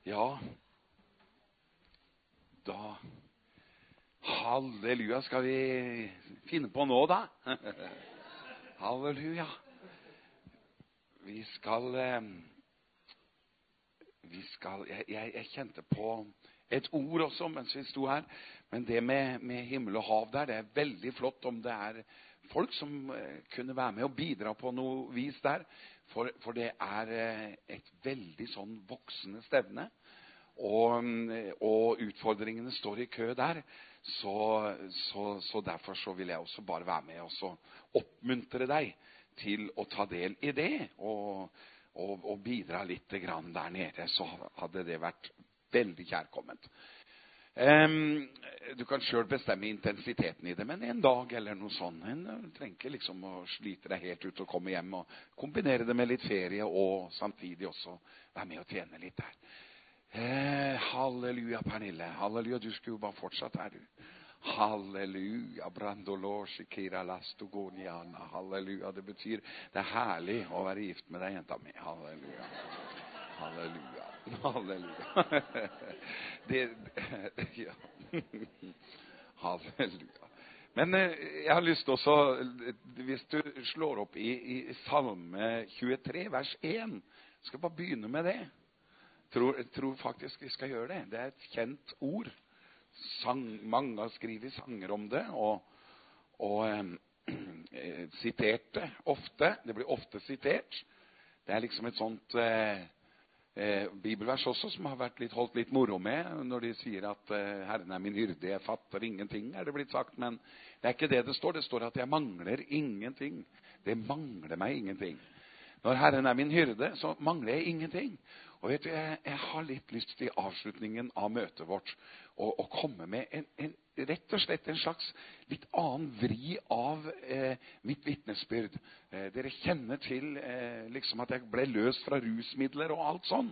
Ja, da halleluja, skal vi finne på nå da? Halleluja. Vi skal jeg kjente på et ord også mens vi sto her, men det med himmel og hav der, det er veldig flott om det er folk som kunne være med og bidra på noe vis der, for det er et veldig sånn voksende stevne, og utfordringene står i kø der, så derfor så vil jeg også bare være med og så oppmuntre deg til å ta del i det, og bidra litt grann der nede, så hadde det vært veldig kjærkomment. Du kan selv bestemme intensiteten i det, men en dag eller noe sånt, du trenger ikke liksom å slite deg helt ut og komme hjem og kombinere det med litt ferie, og samtidig også være med og tjene litt der. Halleluja, Pernille. Halleluja, du skulle jo bare fortsatt her, du. Halleluja, brandolo, shikira, lastogoniana. Halleluja, det betyr det er herlig å være gift med deg, jenta mi. Halleluja. Halleluja. Halleluja. Ja. Halleluja. Men jeg har lyst til også, hvis du slår opp i Salme 23, vers 1, skal jeg bare begynne med det. Tror faktisk vi skal gjøre det. Det er et kjent ord. Mange har skrevet sanger om det, og sitert det ofte. Det blir ofte sitert. Det er liksom et sånt bibelvers også som har vært holdt litt moro med, når de sier at Herren er min hyrde, jeg fatter ingenting, er det blitt sagt, men det er ikke det det står. Det står at jeg mangler ingenting. Det mangler meg ingenting. Når Herren er min hyrde, så mangler jeg ingenting. Og vet du, jeg har litt lyst til avslutningen av møtet vårt å komme med rett og slett en slags litt annen vri av mitt vitnesbyrd. Dere kjenner til liksom at jeg ble løst fra rusmidler og alt sånn.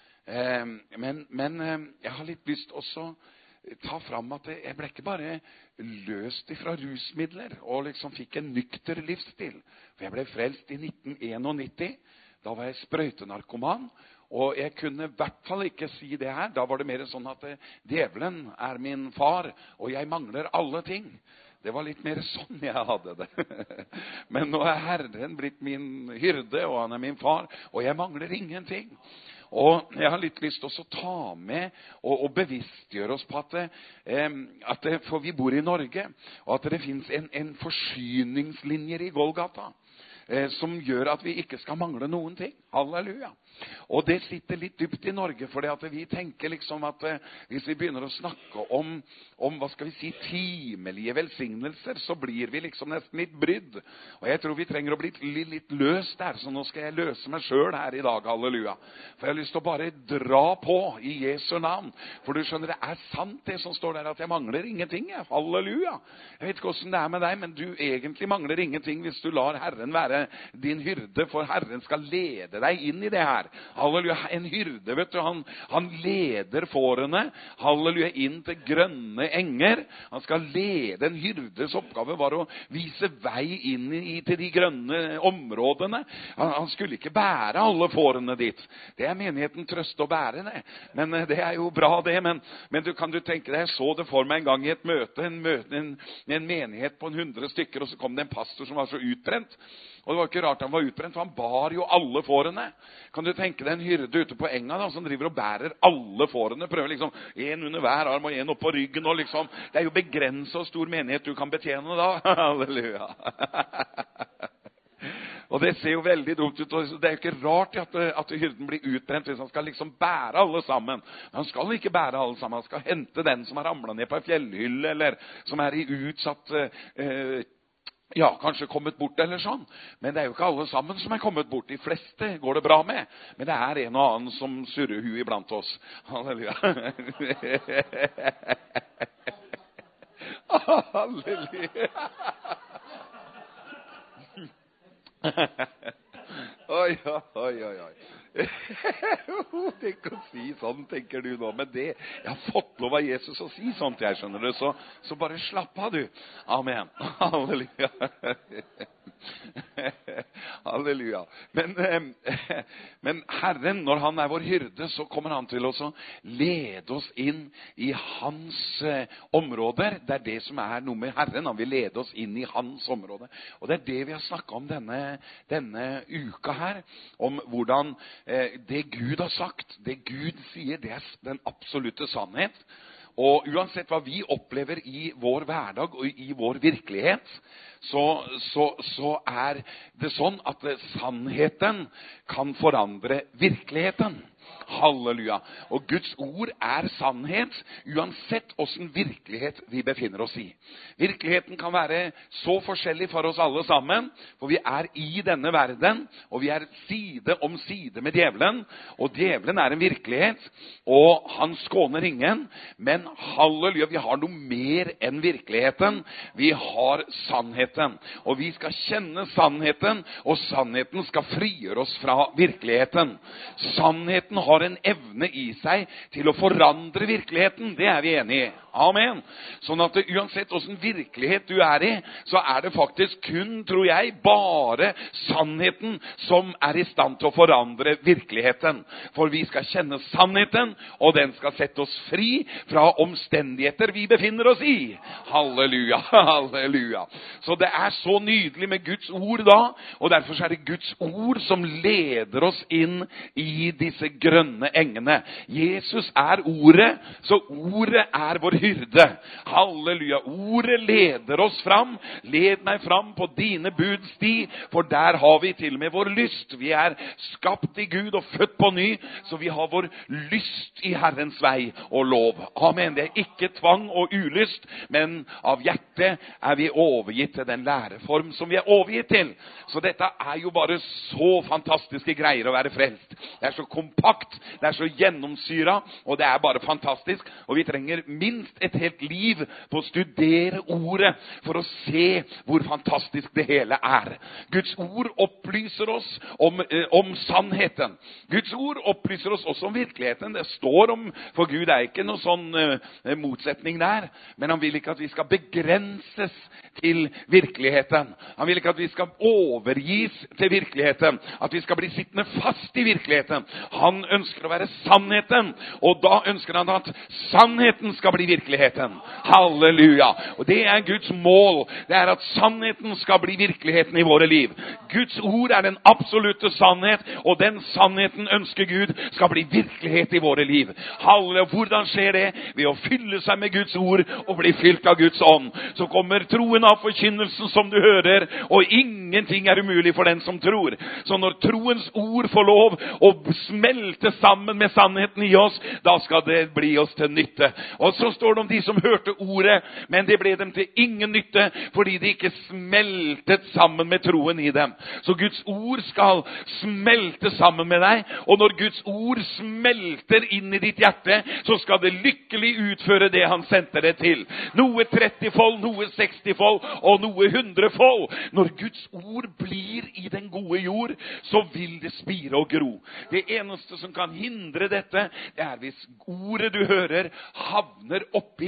Men jeg har litt lyst også ta fram at jeg ble ikke bare løst fra rusmidler og liksom fikk en nykter livsstil. For jeg ble frelst i 1991. Da var jeg sprøytenarkoman. Og jeg kunne i hvert fall ikke si det her. Da var det mer sånn at djevelen er min far, og jeg mangler alle ting. Det var litt mer sånn jeg hadde det. Men nå er Herren blitt min hyrde, og han er min far, og jeg mangler ingenting. Og jeg har litt lyst til å ta med og bevisstgjøre oss på at for vi bor i Norge, og at det finnes en forsyningslinjer i Golgata, som gjør at vi ikke skal mangle noen ting. Halleluja. Og det sitter litt dypt i Norge, for vi tenker liksom at hvis vi begynner å snakke om hva skal vi si, timelige velsignelser, så blir vi liksom nesten litt brydd. Og jeg tror vi trenger å bli litt løst der, så nå skal jeg løse meg selv her i dag, halleluja. For jeg har lyst til å bare dra på i Jesu navn, for du skjønner, det er sant det som står der, at jeg mangler ingenting, halleluja. Jeg vet ikke hvordan det er med deg, men du egentlig mangler ingenting hvis du lar Herren være din hyrde, for Herren skal lede deg inn i det her. Halleluja, en hyrde, vet du, han leder fårene, halleluja, inn til grønne enger. Han skal lede. En hyrdes oppgave var å vise vei inn til de grønne områdene. Han skulle ikke bære alle fårene dit. Det er menigheten trøste å bære det. Men det er jo bra det, men kan du tenke deg, jeg så det for meg en gang i et møte, en menighet på 100 stykker, og så kom det en pastor som var så utbrent. Og det var ikke rart han var utbrent, for han bar jo alle fårene. Kan du tenke deg en hyrde ute på enga da, som driver og bærer alle fårene, prøver liksom en under hver arm og en opp på ryggen, og liksom, det er jo begrenset hvor stor menighet du kan betjene da. Halleluja. Og det ser jo veldig dumt ut, og det er jo ikke rart at hyrden blir utbrent hvis han skal liksom bære alle sammen. Men han skal ikke bære alle sammen, han skal hente den som har ramlet ned på en fjellhylle, eller som er i utsatt ja, kanskje kommet bort eller sånn. Men det er jo ikke alle sammen som er kommet bort. De fleste går det bra med. Men det er en og annen som surrer huet iblant oss. Halleluja. Halleluja. Oi, oi, oi, oi. Tenk å si sånn, tenker du nå. Men det, jeg har fått lov av Jesus å si sånt, jeg skjønner det. Så bare slapp av, du. Amen. Halleluja. Halleluja. Men Herren, når han er vår hyrde, så kommer han til oss å lede oss inn i hans områder. Det er det som er noe med Herren. Han vil lede oss inn i hans område. Og det er det vi har snakket om denne uka her, om hvordan det Gud har sagt, det Gud sier, det er den absolutte sannhet. Og uansett hva vi opplever i vår hverdag og i vår virkelighet, så er det sånn at sannheten kan forandre virkeligheten. Halleluja. Og Guds ord er sannhet, uansett hvordan virkelighet vi befinner oss i. Virkeligheten kan være så forskjellig for oss alle sammen, for vi er i denne verden, og vi er side om side med djevelen, og djevelen er en virkelighet, og han skåner ingen, men halleluja, vi har noe mer enn virkeligheten. Vi har sannheten, og vi skal kjenne sannheten, og sannheten skal frigjøre oss fra virkeligheten. Sannheten har en evne i seg til å forandre virkeligheten. Det er vi enige i. Amen. Sånn at uansett hvordan virkelighet du er i, så er det faktisk kun, tror jeg, bare sannheten som er i stand til å forandre virkeligheten. For vi skal kjenne sannheten, og den skal sette oss fri fra omstendigheter vi befinner oss i. Halleluja, halleluja. Så det er så nydelig med Guds ord da, og derfor er det Guds ord som leder oss inn i disse grønne engene. Jesus er ordet, så ordet er vår hyrde. Halleluja. Ordet leder oss fram. Led meg fram på dine buds sti, for der har vi til og med vår lyst. Vi er skapt i Gud og født på ny, så vi har vår lyst i Herrens vei og lov. Amen. Det er ikke tvang og ulyst, men av hjertet er vi overgitt til den læreform som vi er overgitt til. Så dette er jo bare så fantastiske greier å være frelst. Det er så kompakt, det er så gjennomsyret, og det er bare fantastisk. Og vi trenger minst et helt liv på å studere ordet for å se hvor fantastisk det hele er. Guds ord opplyser oss om sannheten. Guds ord opplyser oss også om virkeligheten. Det står om, for Gud er ikke noe sånn motsetning der, men han vil ikke at vi skal begrenses til virkeligheten. Han vil ikke at vi skal overgis til virkeligheten, at vi skal bli sittende fast i virkeligheten. Han ønsker å være sannheten, og da ønsker han at sannheten skal bli virkeligheten. Halleluja. Og det er Guds mål. Det er at sannheten skal bli virkeligheten i våre liv. Guds ord er den absolutte sannhet, og den sannheten ønsker Gud skal bli virkelighet i våre liv. Halleluja. Hvordan skjer det? Ved å fylle seg med Guds ord og bli fylt av Guds ånd. Så kommer troen av forkynnelsen som du hører, og ingenting er umulig for den som tror. Så når troens ord får lov å smelte sammen med sannheten i oss, da skal det bli oss til nytte. Og så står det om de som hørte ordet, men det ble dem til ingen nytte, fordi de ikke smeltet sammen med troen i dem. Så Guds ord skal smelte sammen med deg, og når Guds ord smelter inn i ditt hjerte, så skal det lykkelig utføre det han sendte det til. Noe 30-fold, noe 60-fold, og noe 100-fold. Når Guds ord blir i den gode jord, så vil det spire og gro. Det eneste som kan hindre dette, det er hvis ordet du hører havner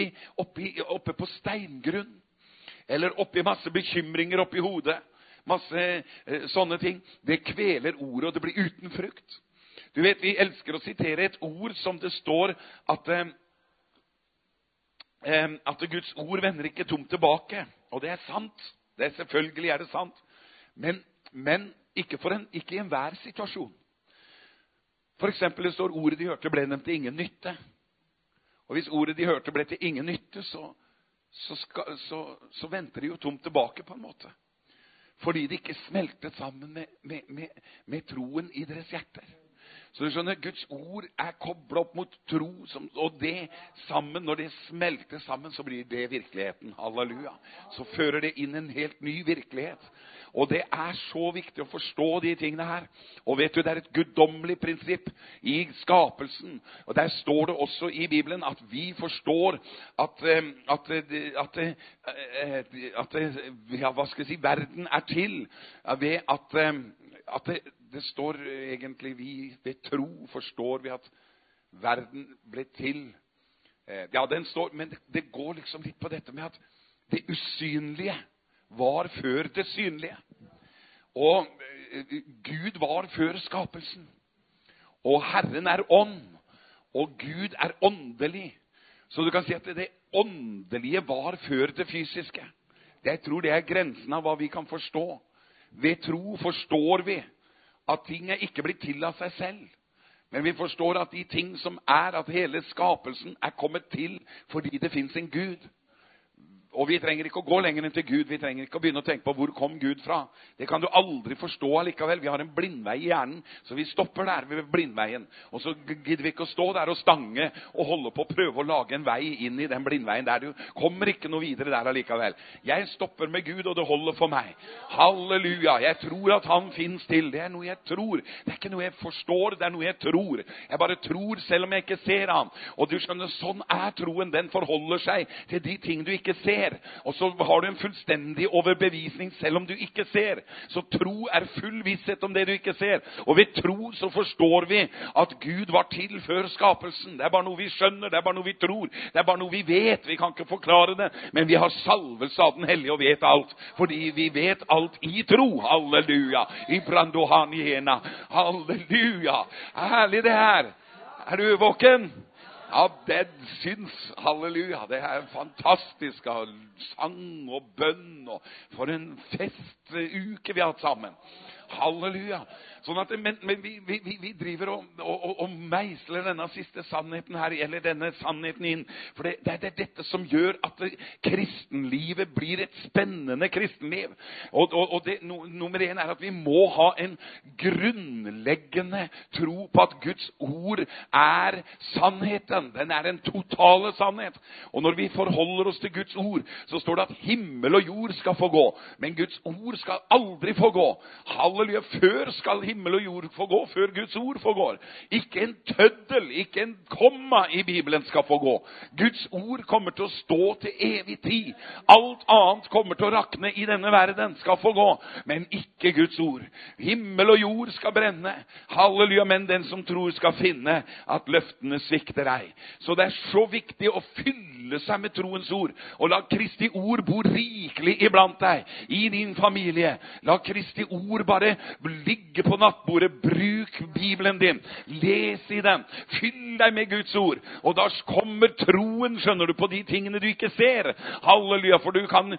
oppe på steingrunn, eller oppi masse bekymringer oppi hodet, masse sånne ting. Det kveler ordet, og det blir uten frukt. Du vet, vi elsker å sitere et ord som det står at Guds ord vender ikke tomt tilbake. Og det er sant. Selvfølgelig er det sant. Men ikke i enhver situasjon. For eksempel det står ordet de hørte ble dem til ingen nytte. Og hvis ordet de hørte ble til ingen nytte, så venter de jo tomt tilbake på en måte. Fordi de ikke smeltet sammen med troen i deres hjerter. Så du skjønner, Guds ord er koblet opp mot tro, og det sammen, når det smelter sammen, så blir det virkeligheten. Halleluja. Så fører det inn en helt ny virkelighet. Og det er så viktig å forstå de tingene her. Og vet du, det er et guddommelig prinsipp i skapelsen. Og der står det også i Bibelen at vi forstår at verden er til ved at det står egentlig ved tro forstår vi at verden ble til. Ja, den står, men det går liksom litt på dette med at det usynlige var før det synlige. Og Gud var før skapelsen. Og Herren er ånd, og Gud er åndelig. Så du kan si at det åndelige var før det fysiske. Jeg tror det er grensen av hva vi kan forstå. Ved tro forstår vi at ting ikke blir til av seg selv. Men vi forstår at de ting som at hele skapelsen kommet til fordi det finnes en Gud. Og vi trenger ikke å gå lenger enn til Gud. Vi trenger ikke å begynne å tenke på hvor kom Gud fra. Det kan du aldri forstå allikevel. Vi har en blindvei i hjernen, så vi stopper der ved blindveien. Og så gidder vi ikke å stå der og stange og holde på å prøve å lage en vei inn i den blindveien der. Du kommer ikke noe videre der allikevel. Jeg stopper med Gud, og det holder for meg. Halleluja. Jeg tror at han finnes til. Det noe jeg tror. Det ikke noe jeg forstår, det noe jeg tror. Jeg bare tror selv om jeg ikke ser han. Og du skjønner, sånn troen. Den forholder seg til de ting du ikke ser. Og så har du en fullstendig overbevisning selv om du ikke ser. Så tro full visshet om det du ikke ser. Og ved tro så forstår vi at Gud var til før skapelsen. Det bare noe vi skjønner, det bare noe vi tror. Det bare noe vi vet, vi kan ikke forklare det. Men vi har salvelse av den hellige og vet alt. Fordi vi vet alt i tro. Halleluja. I brandohaniena. Halleluja. Herlig det her. Du våken? Ja, det syns, halleluja, det fantastisk av sang og bønn, og for en festuke vi har hatt sammen. Halleluja. Sånn at, men vi driver og meisler denne siste sannheten her, eller denne sannheten inn, for det dette som gjør at kristenlivet blir et spennende kristenliv. Og det, nummer 1 at vi må ha en grunnleggende tro på at Guds ord sannheten. Den den totale sannhet. Og når vi forholder oss til Guds ord, så står det at himmel og jord skal få gå, men Guds ord skal aldri få gå. Halleluja, før skal himmel og jord få gå, før Guds ord får gå. Ikke en tøddel, ikke en komma i Bibelen skal få gå. Guds ord kommer til å stå til evig tid. Alt annet kommer til å rakne i denne verden, skal få gå, men ikke Guds ord. Himmel og jord skal brenne. Halleluja, men den som tror skal finne at løftene svikter ei. Så det så viktig å fylle seg med troens ord, og la Kristi ord bo rikelig iblant deg, i din familie. La Kristi ord bare ligge på nattbordet. Bruk Bibelen din. Les i den. Fyll deg med Guds ord. Og da kommer troen, skjønner du, på de tingene du ikke ser. Halleluja, for du kan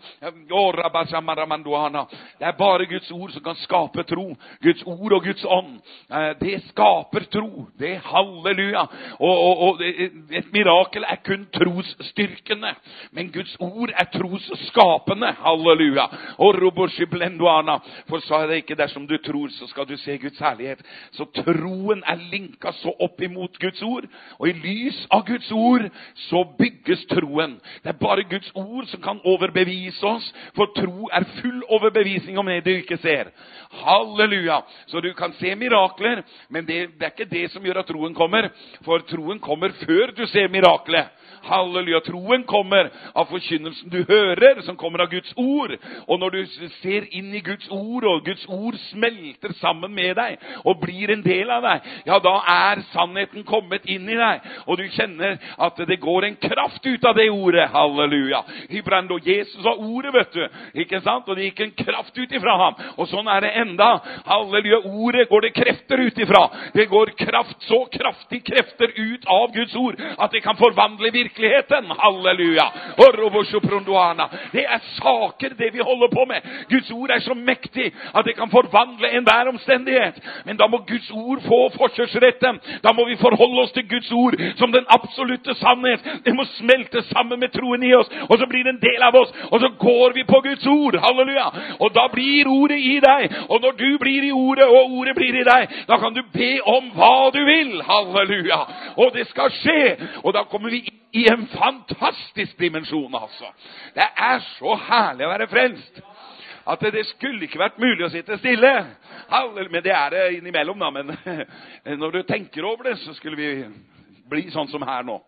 det bare Guds ord som kan skape tro. Guds ord og Guds ånd. Det skaper tro. Det halleluja. Og et mirakel kun trosstyrkende. Men Guds ord trosskapende. Halleluja. Og robosiblenduana. For sa jeg det ikke, dersom du tror, så skal du se Guds herlighet. Så troen linket så opp imot Guds ord, og i lys av Guds ord så bygges troen. Det bare Guds ord som kan overbevise oss, for tro full overbevisning om det du ikke ser. Halleluja! Så du kan se mirakler, men det ikke det som gjør at troen kommer, for troen kommer før du ser miraklet. Halleluja, troen kommer av forkynnelsen du hører, som kommer av Guds ord. Og når du ser inn i Guds ord, og Guds ord smelter sammen med deg, og blir en del av deg, ja, da sannheten kommet inn i deg. Og du kjenner at det går en kraft ut av det ordet. Halleluja. Hybrando, Jesus var ordet, vet du. Ikke sant? Og det gikk en kraft ut ifra ham. Og sånn det enda. Halleluja, ordet går det krefter ut ifra. Det går kraft, så kraftig krefter ut av Guds ord, at det kan forvandle virkeligheten. Halleluja. Det saker det vi holder på med. Guds ord så mektig at det kan forvandle enhver omstendighet. Men da må Guds ord få forkjørsretten. Da må vi forholde oss til Guds ord som den absolutte sannhet. Det må smelte sammen med troen i oss, og så blir det en del av oss, og så går vi på Guds ord. Halleluja. Og da blir ordet i deg, og når du blir i ordet, og ordet blir i deg, da kan du be om hva du vil. Halleluja. Og det skal skje, og da kommer vi i en fantastisk dimensjon, altså. Det så herlig å være frelst, at det skulle ikke vært mulig å sitte stille. Men det det innimellom, da. Men når du tenker over det, så skulle vi bli sånn som her nå.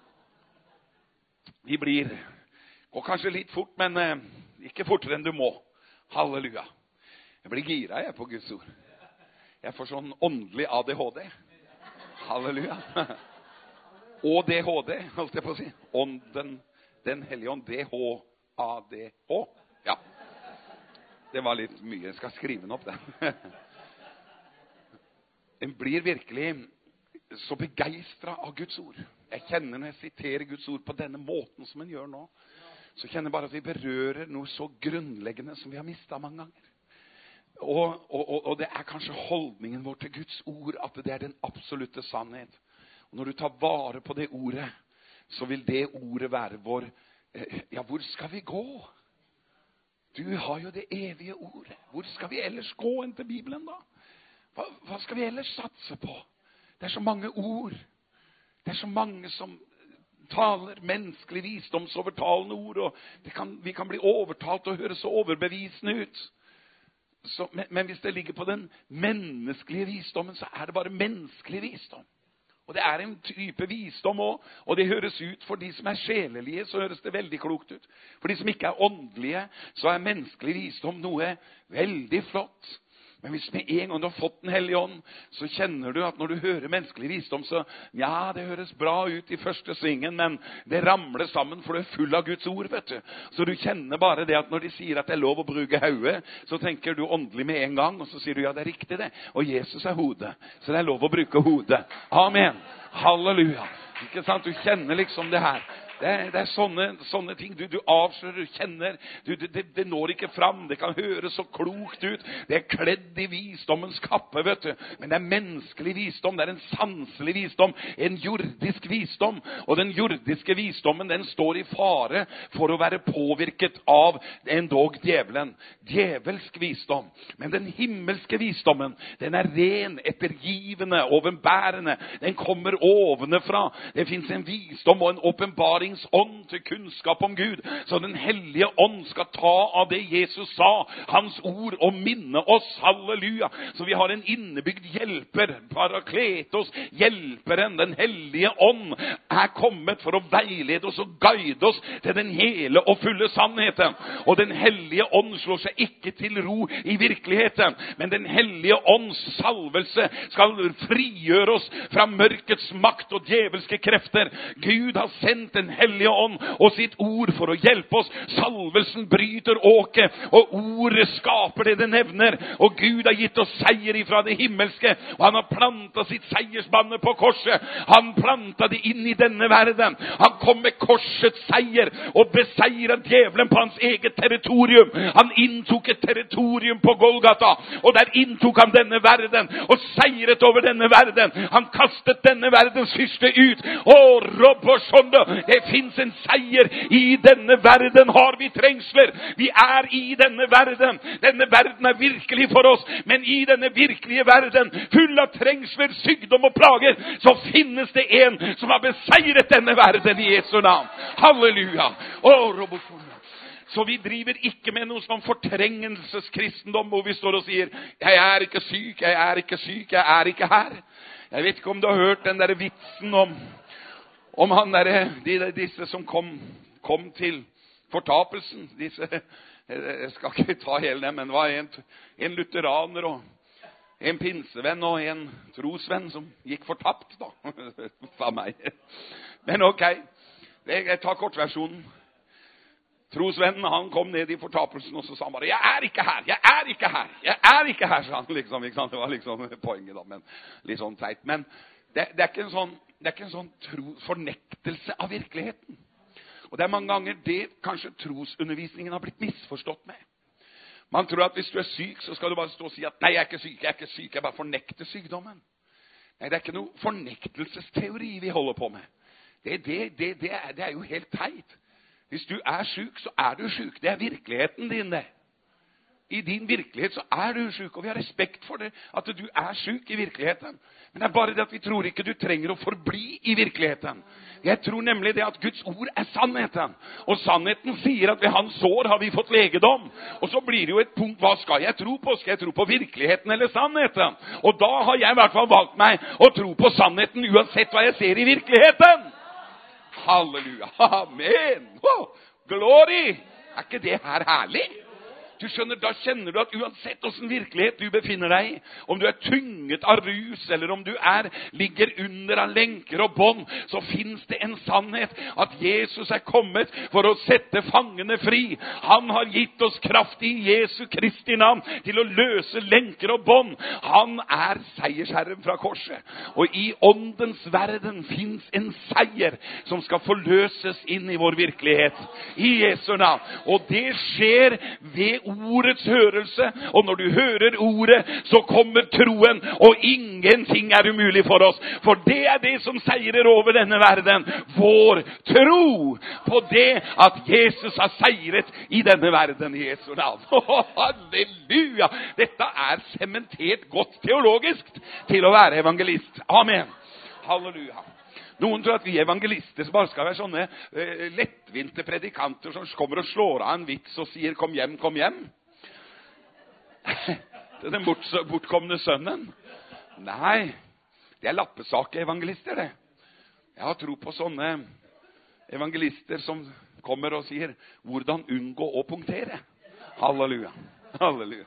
Vi går kanskje litt fort, men ikke fortere enn du må. Halleluja. Jeg blir gira på Guds ord. Jeg får sånn åndelig ADHD. Halleluja. Og DHD, holdt jeg på å si. Ånden, den hellige ånd, DHADH. Ja. Det var litt mye. Jeg skal skrive den opp, det. En blir virkelig så begeistret av Guds ord. Jeg kjenner når jeg siterer Guds ord på denne måten som en gjør nå, så kjenner jeg bare at vi berører noe så grunnleggende som vi har mistet mange ganger. Og det er kanskje holdningen vår til Guds ord at det er den absolutte sannhet. Og når du tar vare på det ordet, så vil det ordet være vår, ja, hvor skal vi gå? Du har jo det evige ordet. Hvor skal vi ellers gå enn til Bibelen da? Hva skal vi ellers satse på? Det er så mange ord. Det er så mange som taler menneskelig visdomsovertalende ord, og vi kan bli overtalt og høre så overbevisende ut. Men hvis det ligger på den menneskelige visdommen, så er det bare menneskelig visdom. Og det er en type visdom også, og det høres ut for de som er sjelelige, så høres det veldig klokt ut. For de som ikke er åndelige, så er menneskelig visdom noe veldig flott. Men hvis med en gang du har fått den hellige ånd, så kjenner du at når du hører menneskelig visdom, så ja, det høres bra ut i første svingen, men det ramler sammen, for du er full av Guds ord, vet du. Så du kjenner bare det at når de sier at det er lov å bruke hodet, så tenker du åndelig med en gang, og så sier du ja, det er riktig det. Og Jesus er hodet, så det er lov å bruke hodet. Amen. Halleluja. Ikke sant? Du kjenner liksom det her. Det er sånne ting du avslører, du kjenner, det når ikke fram, det kan høres så klokt ut, det er kledd i visdommens kappe, vet du, men det er menneskelig visdom, det er en sanselig visdom, en jordisk visdom, og den jordiske visdommen, den står i fare for å være påvirket av endog djevelen, djevelsk visdom, men den himmelske visdommen, den er ren, ettergivende, åpenbærende, den kommer ovenfra, det finnes en visdom og en åpenbaring ånd til kunnskap om Gud, så den hellige ånd skal ta av det Jesus sa, hans ord, og minne oss, halleluja, så vi har en innebygd hjelper, Parakletos, hjelperen, den hellige ånd er kommet for å veilede oss og guide oss til den hele og fulle sannheten, og den hellige ånd slår seg ikke til ro i virkeligheten, men den hellige ånds salvelse skal frigjøre oss fra mørkets makt og djevelske krefter. Gud har sendt en hellige ånd og sitt ord for å hjelpe oss. Salvelsen bryter åket, og ordet skaper det nevner, og Gud har gitt oss seier ifra det himmelske, og han har plantet sitt seiersbanne på korset. Han plantet det inn i denne verden. Han kom med korsets seier og beseiret djevelen på hans eget territorium. Han inntok et territorium på Golgata, og der inntok han denne verden og seiret over denne verden. Han kastet denne verdens fyrste ut. Det finns en seier i denne verden. Har vi trengsler? Vi er i denne verden. Denne verden er virkelig for oss, men i denne virkelige verden, full av trengsler, sykdom og plager, så finnes det en som har beseiret denne verden i Jesu navn. Halleluja. Så vi driver ikke med noe sånn fortrengelseskristendom, hvor vi står og sier, jeg er ikke syk, jeg er ikke syk, jeg er ikke her. Jeg vet ikke om du har hørt den der vitsen om han disse som kom til fortapelsen. Jeg skal ikke ta hele det, men det var en lutheraner og en pinsevenn og en trosvenn som gikk fortapt da. For meg. Men ok, jeg tar kortversjonen. Trosvennen, han kom ned i fortapelsen, og så sa han bare, jeg er ikke her, jeg er ikke her, jeg er ikke her, sa han liksom, ikke sant? Det var liksom poenget da, men litt sånn teit. Men det er ikke en sånn fornektelse av virkeligheten. Og det er mange ganger det kanskje trosundervisningen har blitt misforstått med. Man tror at hvis du er syk, så skal du bare stå og si at nei, jeg er ikke syk, jeg er ikke syk, jeg bare fornekter sykdommen. Nei, det er ikke noe fornektelsesteori vi holder på med. Det er jo helt teit. Hvis du er syk, så er du syk. Det er virkeligheten din, det. I din virkelighet så er du syk, og vi har respekt for det, at du er syk i virkeligheten. Men det er bare det at vi tror ikke du trenger å forbli i virkeligheten. Jeg tror nemlig det at Guds ord er sannheten. Og sannheten sier at ved hans sår har vi fått legedom. Og så blir det jo et punkt, hva skal jeg tro på? Skal jeg tro på virkeligheten eller sannheten? Og da har jeg i hvert fall valgt meg å tro på sannheten, uansett hva jeg ser i virkeligheten. Halleluja, amen, glory. Er ikke det her herlig? Du skjønner, da kjenner du at uansett hvordan virkelighet du befinner deg i, om du tynget av rus, eller om du ligger under av lenker og bånd, så finnes det en sannhet at Jesus kommet for å sette fangene fri. Han har gitt oss kraft i Jesu Kristi navn til å løse lenker og bånd. Han seiersherren fra korset. Og i åndens verden finnes en seier som skal forløses inn i vår virkelighet. I Jesu navn. Og det skjer ved ordets hørelse. Og når du hører ordet, så kommer troen, og ingenting umulig for oss. For det det som seirer over denne verden. Vår tro på det at Jesus har seiret i denne verden i Jesu navn. Halleluja! Dette sementert godt teologisk til å være evangelist. Amen. Halleluja. Noen tror at vi evangelister bare skal være sånne lettvinte predikanter som kommer og slår av en vits og sier kom hjem, kom hjem. Det den bortkomne sønnen. Nei, det lappesak-evangelister det. Jeg har tro på sånne evangelister som kommer og sier hvordan unngå å punktere. Halleluja. Halleluja.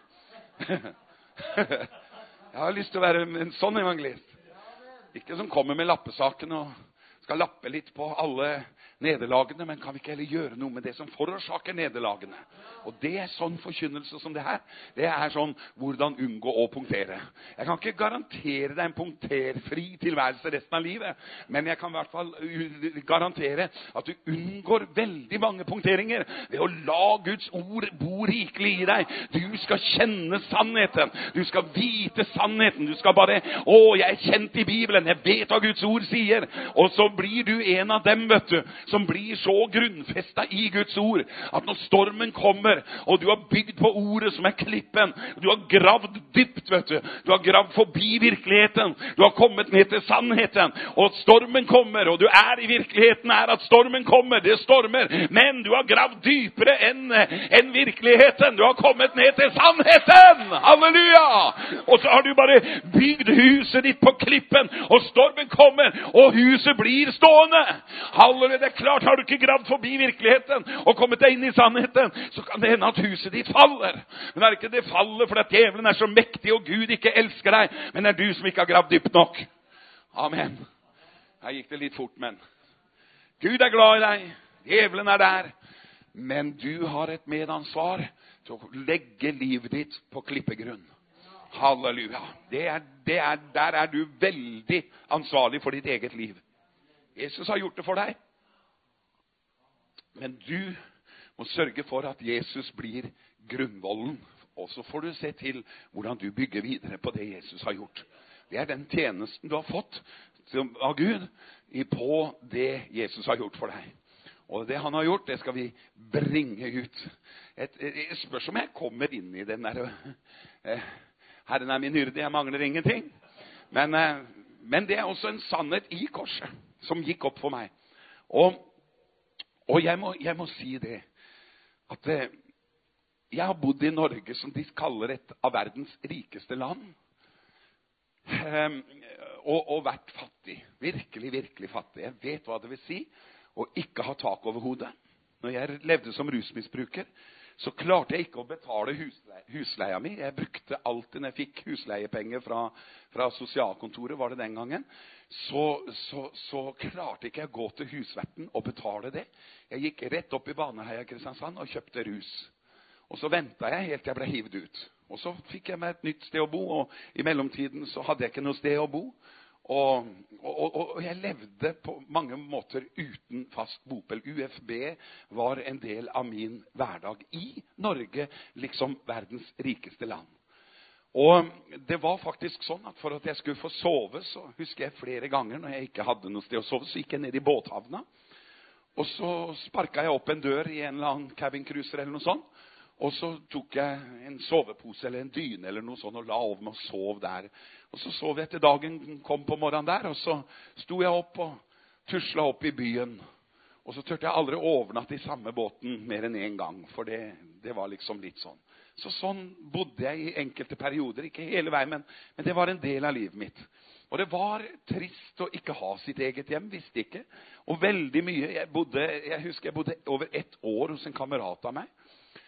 Jeg har lyst til å være en sånn evangelist. Ikke som kommer med lappesaken og skal lappe litt på alle nederlagene, men kan vi ikke heller gjøre noe med det som forårsaker nederlagene? Og det sånn forkynnelse som det her. Det sånn hvordan unngå å punktere. Jeg kan ikke garantere deg en punkterfri tilværelse resten av livet, men jeg kan i hvert fall garantere at du unngår veldig mange punkteringer ved å la Guds ord bo rikelig i deg. Du skal kjenne sannheten. Du skal vite sannheten. Du skal bare, jeg kjent i Bibelen. Jeg vet hva Guds ord sier. Og så blir du en av dem, vet du, som blir så grunnfestet i Guds ord, at når stormen kommer, og du har bygd på ordet som klippen, du har gravd dypt, vet du, du har gravd forbi virkeligheten, du har kommet ned til sannheten, og stormen kommer, og du i virkeligheten at stormen kommer, det stormer, men du har gravd dypere enn virkeligheten, du har kommet ned til sannheten, halleluja, og så har du bare bygd huset ditt på klippen, og stormen kommer, og huset blir stående, halleluja. Det klart, har du ikke gravd forbi virkeligheten og kommet deg inn i sannheten, så kan det hende at huset ditt faller. Men det ikke det faller fordi at djevelen så mektig og Gud ikke elsker deg, men det du som ikke har gravd dypt nok. Amen. Her gikk det litt fort, men Gud glad i deg, djevelen der, men du har et medansvar til å legge livet ditt på klippegrunn. Halleluja. Der du veldig ansvarlig for ditt eget liv. Jesus har gjort det for deg. Men du må sørge for at Jesus blir grunnvollen. Og så får du se til hvordan du bygger videre på det Jesus har gjort. Det den tjenesten du har fått av Gud på det Jesus har gjort for deg. Og det han har gjort, det skal vi bringe ut. Jeg spør om jeg kommer inn i den der Herren min hyrde, jeg mangler ingenting. Men det også en sannhet i korset som gikk opp for meg. Og jeg må si det, at jeg har bodd i Norge, som de kaller et av verdens rikeste land, og vært fattig, virkelig, virkelig fattig. Jeg vet hva det vil si, å ikke ha tak over hodet. Når jeg levde som rusmisbruker, så klarte jeg ikke å betale husleia mi. Jeg brukte alltid når jeg fikk husleiepenger fra sosialkontoret, var det den gangen, så klarte ikke jeg å gå til husverten og betale det. Jeg gikk rett opp i Baneheia Kristiansand og kjøpte rus. Og så ventet jeg helt til jeg ble hivet ut. Og så fikk jeg meg et nytt sted å bo, og i mellomtiden så hadde jeg ikke noe sted å bo. Og jeg levde på mange måter uten fast bopel. UFB var en del av min hverdag i Norge, liksom verdens rikeste land. Og det var faktisk sånn at for at jeg skulle få sove, så husker jeg flere ganger når jeg ikke hadde noe sted å sove, så gikk jeg ned i båthavna. Og så sparket jeg opp en dør i en eller annen cabincruiser eller noe sånt. Og så tok jeg en sovepose eller en dyne eller noe sånt og la over meg og sov der. Og så sov jeg til dagen kom på morgenen der, og så sto jeg opp og tuslet opp i byen. Og så tørte jeg aldri overnatte i samme båten mer enn en gang, for det var liksom litt sånn. Så sånn bodde jeg i enkelte perioder, ikke hele veien, men det var en del av livet mitt. Og det var trist å ikke ha sitt eget hjem, visste ikke. Og veldig mye, jeg husker jeg bodde over 1 år hos en kamerat av meg,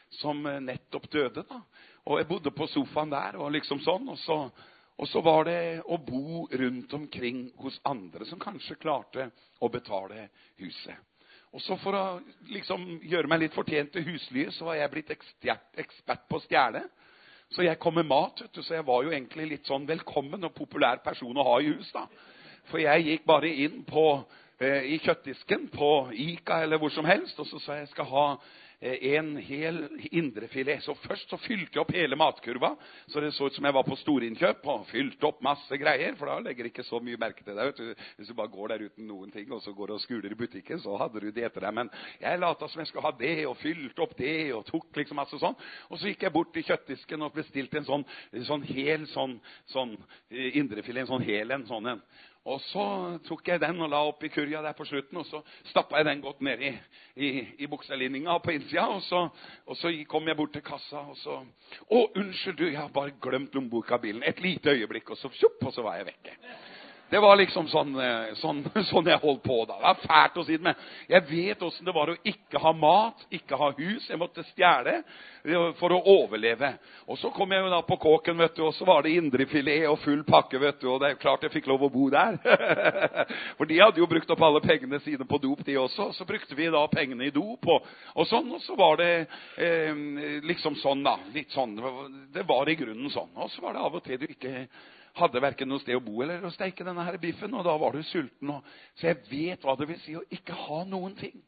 som nettopp døde da. Og jeg bodde på sofaen der, og liksom sånn, og så var det å bo rundt omkring hos andre som kanskje klarte å betale huset. Og så for å liksom gjøre meg litt fortjent til huslyet, så var jeg blitt ekspert på å stjele. Så jeg kom med mat, vet du, så jeg var jo egentlig litt sånn velkommen og populær person å ha i hus da. For jeg gikk bare inn i kjøttdisken på Ica eller hvor som helst, og så sa jeg skal ha en hel indrefilet. Så først så fylte jeg opp hele matkurva, så det så ut som jeg var på storinnkjøp, og fylte opp masse greier, for da legger ikke så mye merke til deg, vet du. Hvis du bare går der uten noen ting, og så går og skuler i butikken, så hadde du det etter deg. Men jeg lata som jeg skulle ha det, og fylte opp det, og tok liksom masse sånn. Og så gikk jeg bort til kjøttdisken og bestilte en sånn hel indrefilet, en sånn en. Og så tok jeg den og la opp i kurja der på slutten, og så stappet jeg den godt ned i bukselinninga på innsida, og så kom jeg bort til kassa, og så, unnskyld du, jeg har bare glemt lommeboka i bilen, et lite øyeblikk, og så var jeg vekke. Det var liksom sånn jeg holdt på da. Det var fælt å si det, men jeg vet hvordan det var å ikke ha mat, ikke ha hus. Jeg måtte stjele for å overleve. Og så kom jeg jo da på kåken, vet du, og så var det indrefilet og full pakke, vet du, og det er klart jeg fikk lov å bo der. For de hadde jo brukt opp alle pengene sine på dop, de også. Så brukte vi da pengene i dop, og sånn, og så var det liksom sånn da, litt sånn. Det var i grunnen sånn. Og så var det av og til du ikke hadde hverken noe sted å bo eller å steike denne her biffen, og da var du sulten. Så jeg vet hva det vil si å ikke ha noen ting.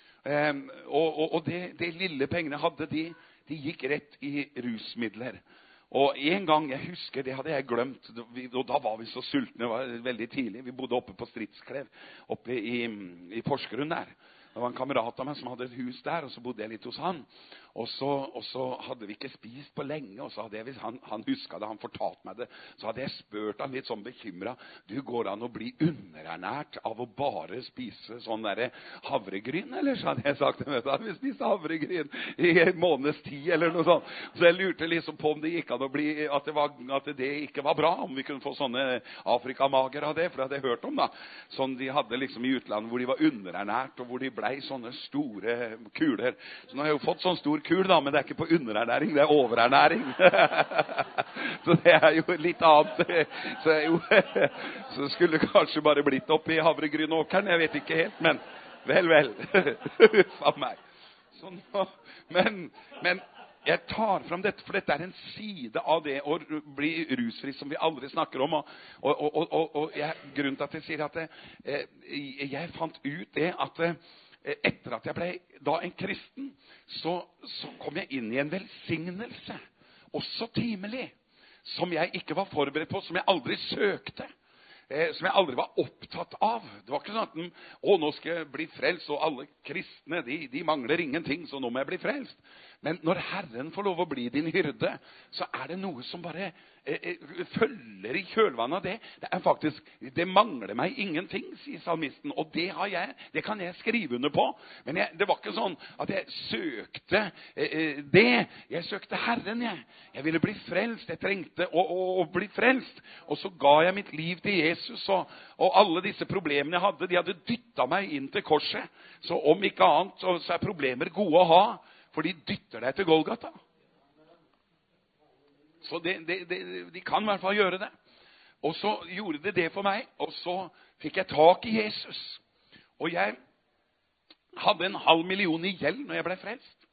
Og det lille pengene jeg hadde, de gikk rett i rusmidler. Og en gang, jeg husker, det hadde jeg glemt, og da var vi så sultne, det var veldig tidlig. Vi bodde oppe på Stridsklev, oppe i Porsgrunn der. Det var en kamerat av meg som hadde et hus der, og så bodde jeg litt hos han. Og så hadde vi ikke spist på lenge, og så hadde jeg, hvis han husket det, han fortalte meg det, så hadde jeg spurt han litt sånn bekymret, du, går an å bli underernært av å bare spise sånn der havregryn, eller så hadde jeg sagt, vi spiste havregryn i en måneds tid, eller noe sånt. Så jeg lurte liksom på om det gikk an å bli, at det ikke var bra, om vi kunne få sånne Afrikamager av det, for det hadde jeg hørt om da, sånn de hadde liksom i utlandet, hvor de var underernært, og hvor de ble sånne store kuler. Så nå har jeg jo fått sånn stor kul da, men det er ikke på underernæring, det er overernæring. Så det er jo litt annet. Så skulle kanskje bare blitt opp i havregrynåkeren, jeg vet ikke helt, men vel. Faen meg. Men jeg tar frem dette, for dette er en side av det å bli rusfri som vi aldri snakker om, og grunnen til at jeg sier at jeg fant ut det at etter at jeg ble da en kristen, så kom jeg inn i en velsignelse, også timelig, som jeg ikke var forberedt på, som jeg aldri søkte, som jeg aldri var opptatt av. Det var ikke sånn at nå skal jeg bli frelst, og alle kristne, de mangler ingenting, så nå må jeg bli frelst. Men når Herren får lov å bli din hyrde, så er det noe som bare følger i kjølvannet av det. Det er faktisk, det mangler meg ingenting, sier salmisten, og det kan jeg skrive under på. Men det var ikke sånn at jeg søkte det. Jeg søkte Herren, jeg ville bli frelst. Jeg trengte å bli frelst. Og så ga jeg mitt liv til Jesus, og alle disse problemene jeg hadde, de hadde dyttet meg inn til korset. Så om ikke annet, så er problemer gode å ha, for de dytter deg til Golgata. Så de kan i hvert fall gjøre det. Og så gjorde det for meg, og så fikk jeg tak i Jesus. Og jeg hadde 500 000 i gjeld når jeg ble frelst.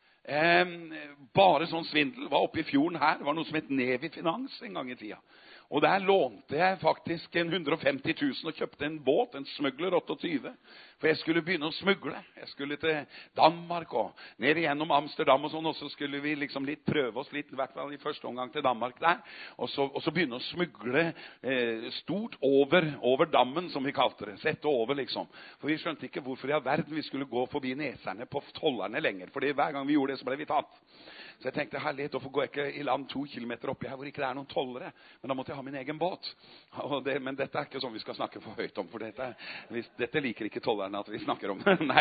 Bare sånn svindel. Var oppe i fjorden her. Det var noe som het Nevi Finans en gang i tida. Og der lånte jeg faktisk 150 000 og kjøpte en båt, en smugler 28. For jeg skulle begynne å smugle. Jeg skulle til Danmark og ned igjennom Amsterdam og sånn, og så skulle vi liksom prøve oss litt, i hvert fall i første omgang til Danmark der, og så begynne å smugle stort over dammen, som vi kalte det, sette over liksom. For vi skjønte ikke hvorfor i all verden vi skulle gå forbi neserne på tollerne lenger, fordi hver gang vi gjorde det så ble vi tatt. Så jeg tenkte, herlighet, hvorfor går jeg ikke i land 2 kilometer oppi her, hvor ikke det noen tollere? Men da måtte jeg ha min egen båt. Men dette ikke sånn vi skal snakke for høyt om, for dette liker ikke tollerne at vi snakker om. Nei,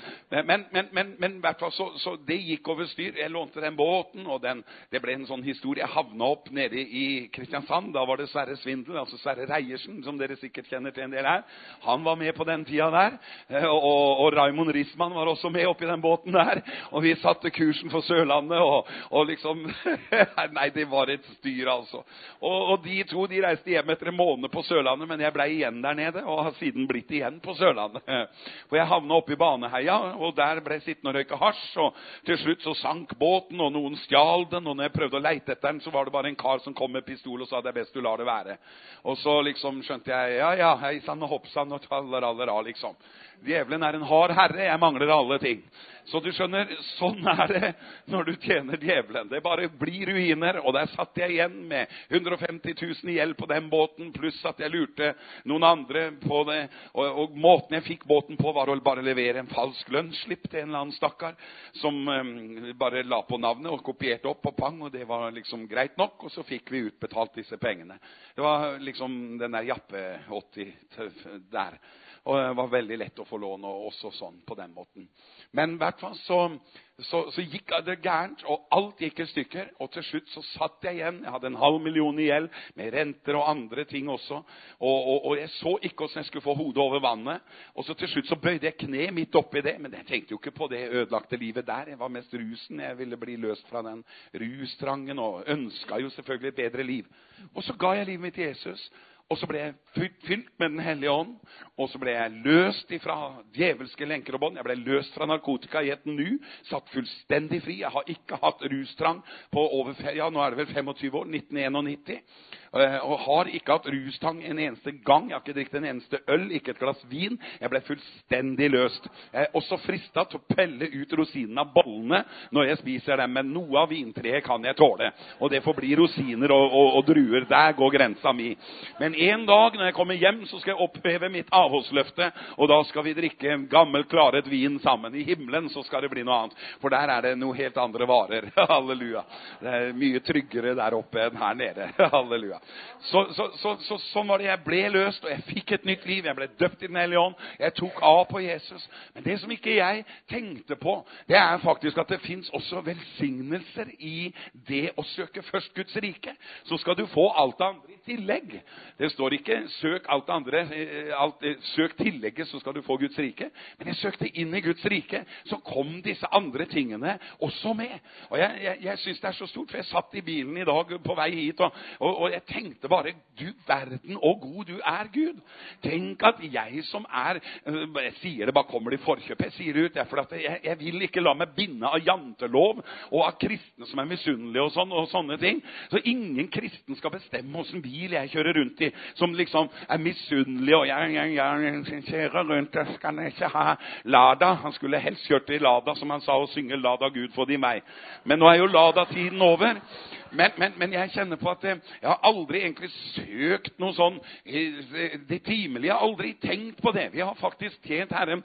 men i hvert fall så det gikk over styr. Jeg lånte den båten, og det ble en sånn historie. Jeg havnet opp nede i Kristiansand. Da var det Sverre Svindel, altså Sverre Reiersen, som dere sikkert kjenner til en del her. Han var med på den tida der, og Raimond Risman var også med oppi den båten der, og vi satte kursen for Sørlandet, og liksom, nei, det var et styr altså. Og de to, de reiste hjem etter en måned på Sørlandet, men jeg ble igjen der nede, og har siden blitt igjen på Sørlandet. For jeg havnet oppe i Baneheia, og der ble jeg sittende og røyke hasj, og til slutt så sank båten, og noen stjal den, og når jeg prøvde å leite etter den, så var det bare en kar som kom med pistol og sa, det best du lar det være. Og så liksom skjønte jeg, ja, hei sann og hoppsann og tallerallera liksom. Djevelen en hard herre, jeg mangler alle ting. Så du skjønner, sånn det når du tjener djevelen. Det bare blir ruiner, og der satt jeg igjen med 150 000 i gjeld på den båten, pluss at jeg lurte noen andre på det. Og måten jeg fikk båten på var å bare levere en falsk lønnsslipp til en eller annen stakkar, som bare la på navnet og kopierte opp på pang, og det var liksom greit nok, og så fikk vi utbetalt disse pengene. Det var liksom den der Jappe 80 der. Og det var veldig lett å få lån, og også sånn på den måten. Men i hvert fall så gikk det gærent, og alt gikk i stykker. Og til slutt så satt jeg igjen. Jeg hadde 500 000 i gjeld, med renter og andre ting også. Og jeg så ikke hvordan jeg skulle få hodet over vannet. Og så til slutt så bøyde jeg kne midt oppi det. Men jeg tenkte jo ikke på det ødelagte livet der. Jeg var mest rusen. Jeg ville bli løst fra den rustrangen, og ønsket jo selvfølgelig et bedre liv. Og så ga jeg livet mitt til Jesus. Og så ble jeg fylt med den hellige ånd, og så ble jeg løst fra djevelske lenker og bånd. Jeg ble løst fra narkotika i et nu, satt fullstendig fri. Jeg har ikke hatt rustrang på over, ja, nå det vel 25 år, 1991. Og har ikke hatt rustang en eneste gang. Jeg har ikke drikket en eneste øl, ikke et glass vin. Jeg ble fullstendig løst. Jeg også fristet til å pelle ut rosinen av bollene når jeg spiser dem, men noe av vintreet kan jeg tåle. Og det får bli rosiner og druer. Der går grensa mi. Men en dag når jeg kommer hjem, så skal jeg oppheve mitt avholdsløfte, og da skal vi drikke gammel klaret vin sammen. I himmelen så skal det bli noe annet, for der det noe helt andre varer. Halleluja. Det mye tryggere der oppe enn her nede. Halleluja. Sånn var det. Jeg ble løst, og jeg fikk et nytt liv. Jeg ble døpt i den hellige ånd. Jeg tok av på Jesus. Men det som ikke jeg tenkte på, det faktisk at det finnes også velsignelser i det å søke først Guds rike. Så skal du få alt det andre i tillegg. Det står ikke søk alt det andre, søk tillegget, så skal du få Guds rike. Men jeg søkte inn i Guds rike, så kom disse andre tingene også med. Og jeg synes det så stort, for jeg satt i bilen i dag på vei hit, og jeg tenkte bare, du verden og god du Gud. Tenk at jeg som jeg sier det, bare kommer det i forkjøp, jeg sier det ut, for at jeg vil ikke la meg binde av jantelov, og av kristne som misunnelige og sånne ting. Så ingen kristen skal bestemme hvordan bil jeg kjører rundt i, som liksom misunnelig, og jeg kjører rundt, jeg skal ikke ha Lada. Han skulle helst kjørt i Lada, som han sa, og synge Lada Gud for de meg. Men nå jo Lada-tiden over. Men jeg kjenner på at jeg har aldri egentlig søkt noe sånn det timelige. Jeg har aldri tenkt på det. Vi har faktisk tjent Herren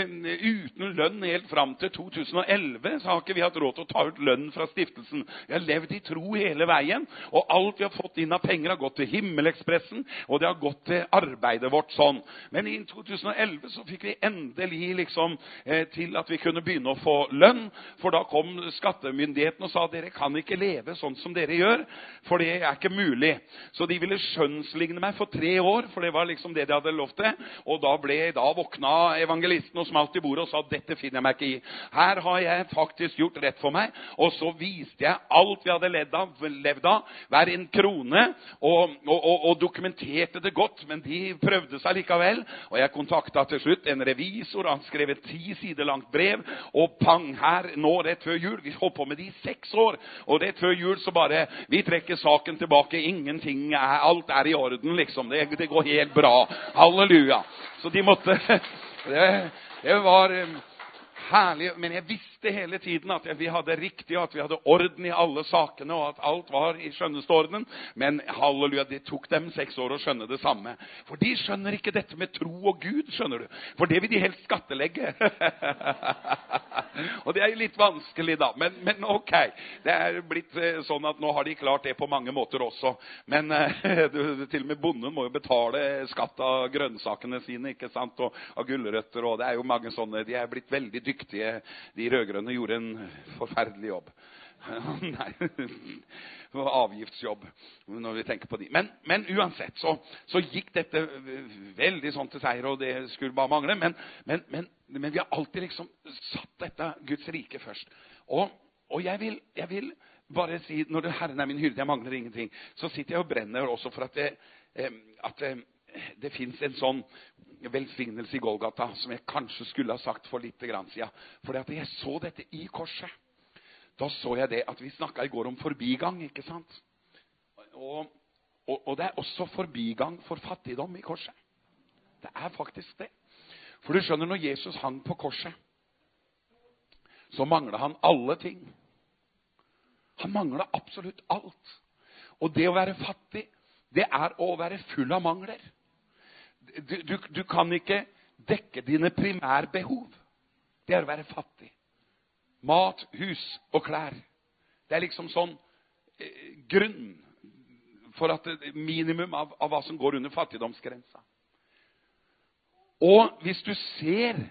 uten lønn helt frem til 2011. Så har ikke vi hatt råd til å ta ut lønn fra stiftelsen. Vi har levd i tro hele veien, og alt vi har fått inn av penger har gått til Himmelekspressen, og det har gått til arbeidet vårt sånn. Men i 2011 så fikk vi endelig liksom til at vi kunne begynne å få lønn, for da kom skattemyndigheten og sa, dere kan ikke leve sånn som dere gjør, for det ikke mulig. Så de ville skjønnsligne meg for 3 år, for det var liksom det de hadde lovt til. Og da våkna evangelisten og smalt i bordet og sa, dette finner jeg meg ikke i. Her har jeg faktisk gjort rett for meg. Og så viste jeg alt vi hadde levd av, hver en krone, og dokumenterte det godt, men de prøvde seg likevel. Og jeg kontaktet til slutt en revisor, han skrev et 10 sider langt brev, og pang her, nå rett før jul, vi holdt på med det i 6 år, og rett før jul så bare, vi trekker saken tilbake, ingenting, alt i orden liksom, det går helt bra, halleluja. Så de måtte, det var herlig, men jeg visste hele tiden at vi hadde riktig, at vi hadde orden i alle sakene, og at alt var i skjønneste orden, men halleluja, det tok dem 6 år å skjønne det samme. For de skjønner ikke dette med tro og Gud, skjønner du, for det vil de helst skattelegge. Og det jo litt vanskelig da, men ok. Det blitt sånn at nå har de klart det på mange måter også. Men til og med bonden må jo betale skatt av grønnsakene sine, ikke sant? Og av gulrøtter, og det jo mange sånne. De blitt veldig dyktige. De rødgrønne gjorde en forferdelig jobb. Nei, avgiftsjobb når vi tenker på de. Men uansett så gikk dette veldig sånn til seier, og det skulle bare mangle. Men vi har alltid liksom satt dette Guds rike først. Og jeg vil bare si, når Herren min hyrde, jeg mangler ingenting, så sitter jeg og brenner også for at det finnes en sånn velsignelse i Golgata som jeg kanskje skulle ha sagt for litt grann siden. Fordi at jeg så dette i korset. Da så jeg det at vi snakket i går om forbigang, ikke sant? Og det også forbigang for fattigdom i korset. Det faktisk det. For du skjønner, når Jesus hang på korset, så manglet han alle ting. Han manglet absolutt alt. Og det å være fattig, det å være full av mangler. Du kan ikke dekke dine primærbehov. Det å være fattig. Mat, hus og klær. Det liksom sånn grunn for at minimum av hva som går under fattigdomsgrensa. Og hvis du ser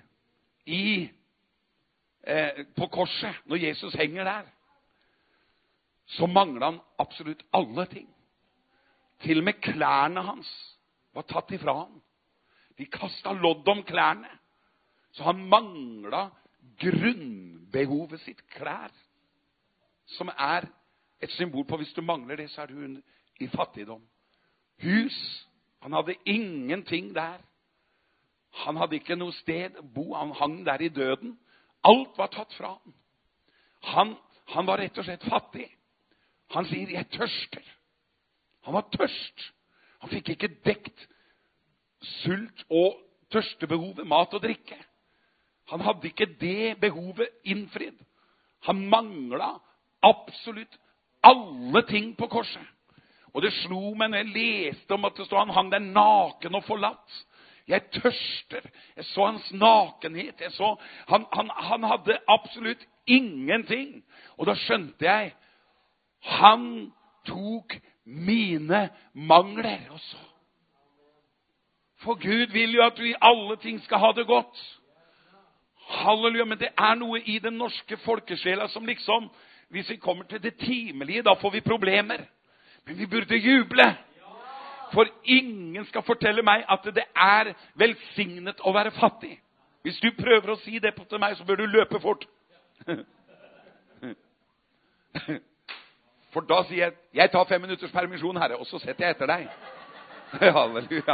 på korset, når Jesus henger der, så mangler han absolutt alle ting. Til og med klærne hans var tatt ifra han. De kastet lodd om klærne. Så han manglet grunnbehovet sitt, klær, som et symbol på hvis du mangler det, så du i fattigdom. Hus, han hadde ingenting der. Han hadde ikke noe sted å bo, han hang der i døden. Alt var tatt fra han. Han var rett og slett fattig. Han sier, jeg tørster. Han var tørst. Han fikk ikke dekt sult og tørstebehovet, mat og drikke. Han hadde ikke det behovet innfridd. Han manglet absolutt alle ting på korset. Og det slo meg når jeg leste om at det stod han hang der naken og forlatt. Jeg tørster. Jeg så hans nakenhet. Han hadde absolutt ingenting. Og da skjønte jeg, han tok mine mangler også. For Gud vil jo at vi i alle ting skal ha det godt. Halleluja, men det noe i den norske folkesjela som liksom, hvis vi kommer til det timelige, da får vi problemer. Men vi burde juble. For ingen skal fortelle meg at det velsignet å være fattig. Hvis du prøver å si det til meg, så bør du løpe fort. For da sier jeg tar 5 minutters permisjon, Herre, og så setter jeg etter deg. Halleluja.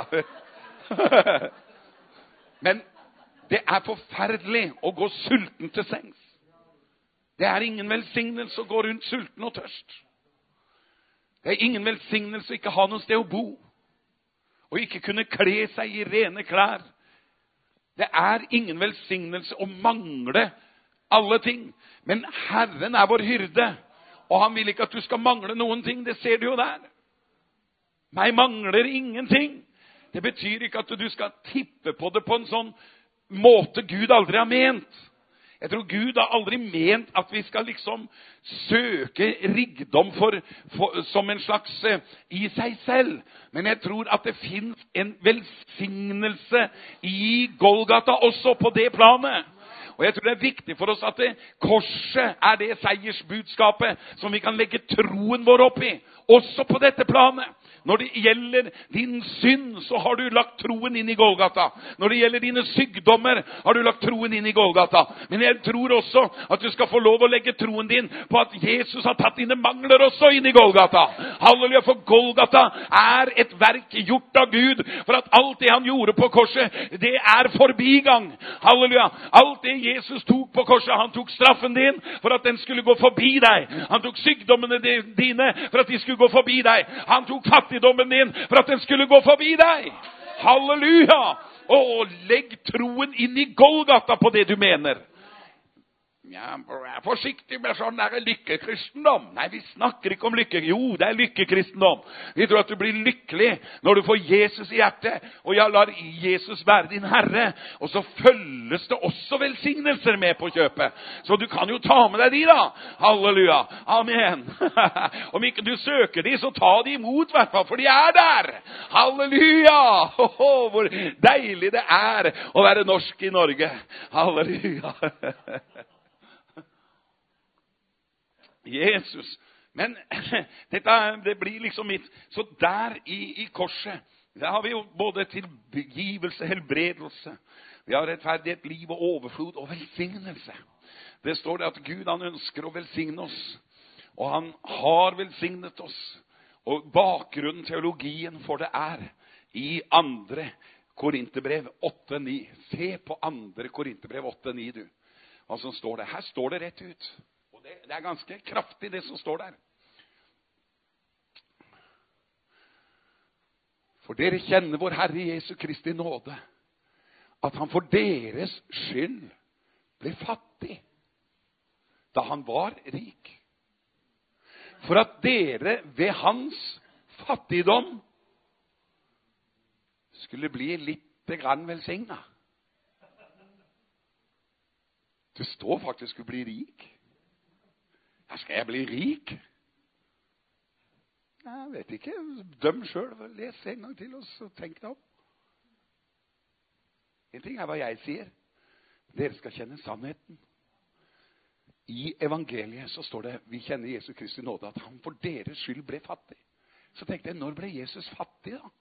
Men det forferdelig å gå sulten til sengs. Det ingen velsignelse å gå rundt sulten og tørst. Det ingen velsignelse å ikke ha noe sted å bo. Og ikke kunne kle seg i rene klær. Det ingen velsignelse å mangle alle ting. Men Herren vår hyrde. Og han vil ikke at du skal mangle noen ting. Det ser du jo der. Meg mangler ingenting. Det betyr ikke at du skal tippe på det på en sånn måte Gud aldri har ment. Jeg tror Gud har aldri ment at vi skal liksom søke rikdom som en slags i seg selv. Men jeg tror at det finnes en velsignelse i Golgata også på det planet. Og jeg tror det viktig for oss at korset det seiersbudskapet som vi kan legge troen vår opp i, også på dette planet. Når det gjelder din synd, så har du lagt troen inn i Golgata. Når det gjelder dine sykdommer, har du lagt troen inn i Golgata. Men jeg tror også at du skal få lov å legge troen din på at Jesus har tatt dine mangler også inn i Golgata. Halleluja, for Golgata et verk gjort av Gud, for at alt det han gjorde på korset, det forbigang. Halleluja, alt det Jesus tok på korset, han tok straffen din for at den skulle gå forbi deg. Han tok sykdommene dine for at de skulle gå forbi deg. Han tok fattigdommen din for at den skulle gå forbi deg. Halleluja! Og legg troen inn i Golgata på det du mener. Ja, vær forsiktig med sånn der lykkekristendom. Nei, vi snakker ikke om lykke. Jo, det er lykkekristendom. Vi tror at du blir lykkelig når du får Jesus i hjertet. Og jeg lar Jesus være din Herre. Og så følges det også velsignelser med på kjøpet. Så du kan jo ta med deg de da. Halleluja. Amen. Om ikke du søker de, så ta de imot i hvert fall, for de er der. Halleluja. Hvor deilig det er å være norsk i Norge. Halleluja. Jesus. Men det blir liksom mitt. Så der i korset, der har vi jo både tilgivelse, helbredelse. Vi har rettferdighet, liv og overflod og velsignelse. Det står det at Gud, han ønsker å velsigne oss. Og han har velsignet oss. Og bakgrunnen, teologien for det er i 2. Korinterbrev 8:9. Se på 2. Korinterbrev 8:9, du. Hva som står det? Her står det rett ut. Det er ganske kraftig det som står der. For dere kjenner vår Herre Jesu Kristi nåde, at han for deres skyld ble fattig, da han var rik. For at dere ved hans fattigdom skulle bli litt grann velsignet. Det står faktisk å bli rik. Ja, skal jeg bli rik? Jeg vet ikke. Døm selv. Les en gang til, og så tenk deg om. En ting er hva jeg sier. Dere skal kjenne sannheten. I evangeliet så står det, vi kjenner Jesu Kristi nåde, at han for deres skyld ble fattig. Så tenkte jeg, når ble Jesus fattig da?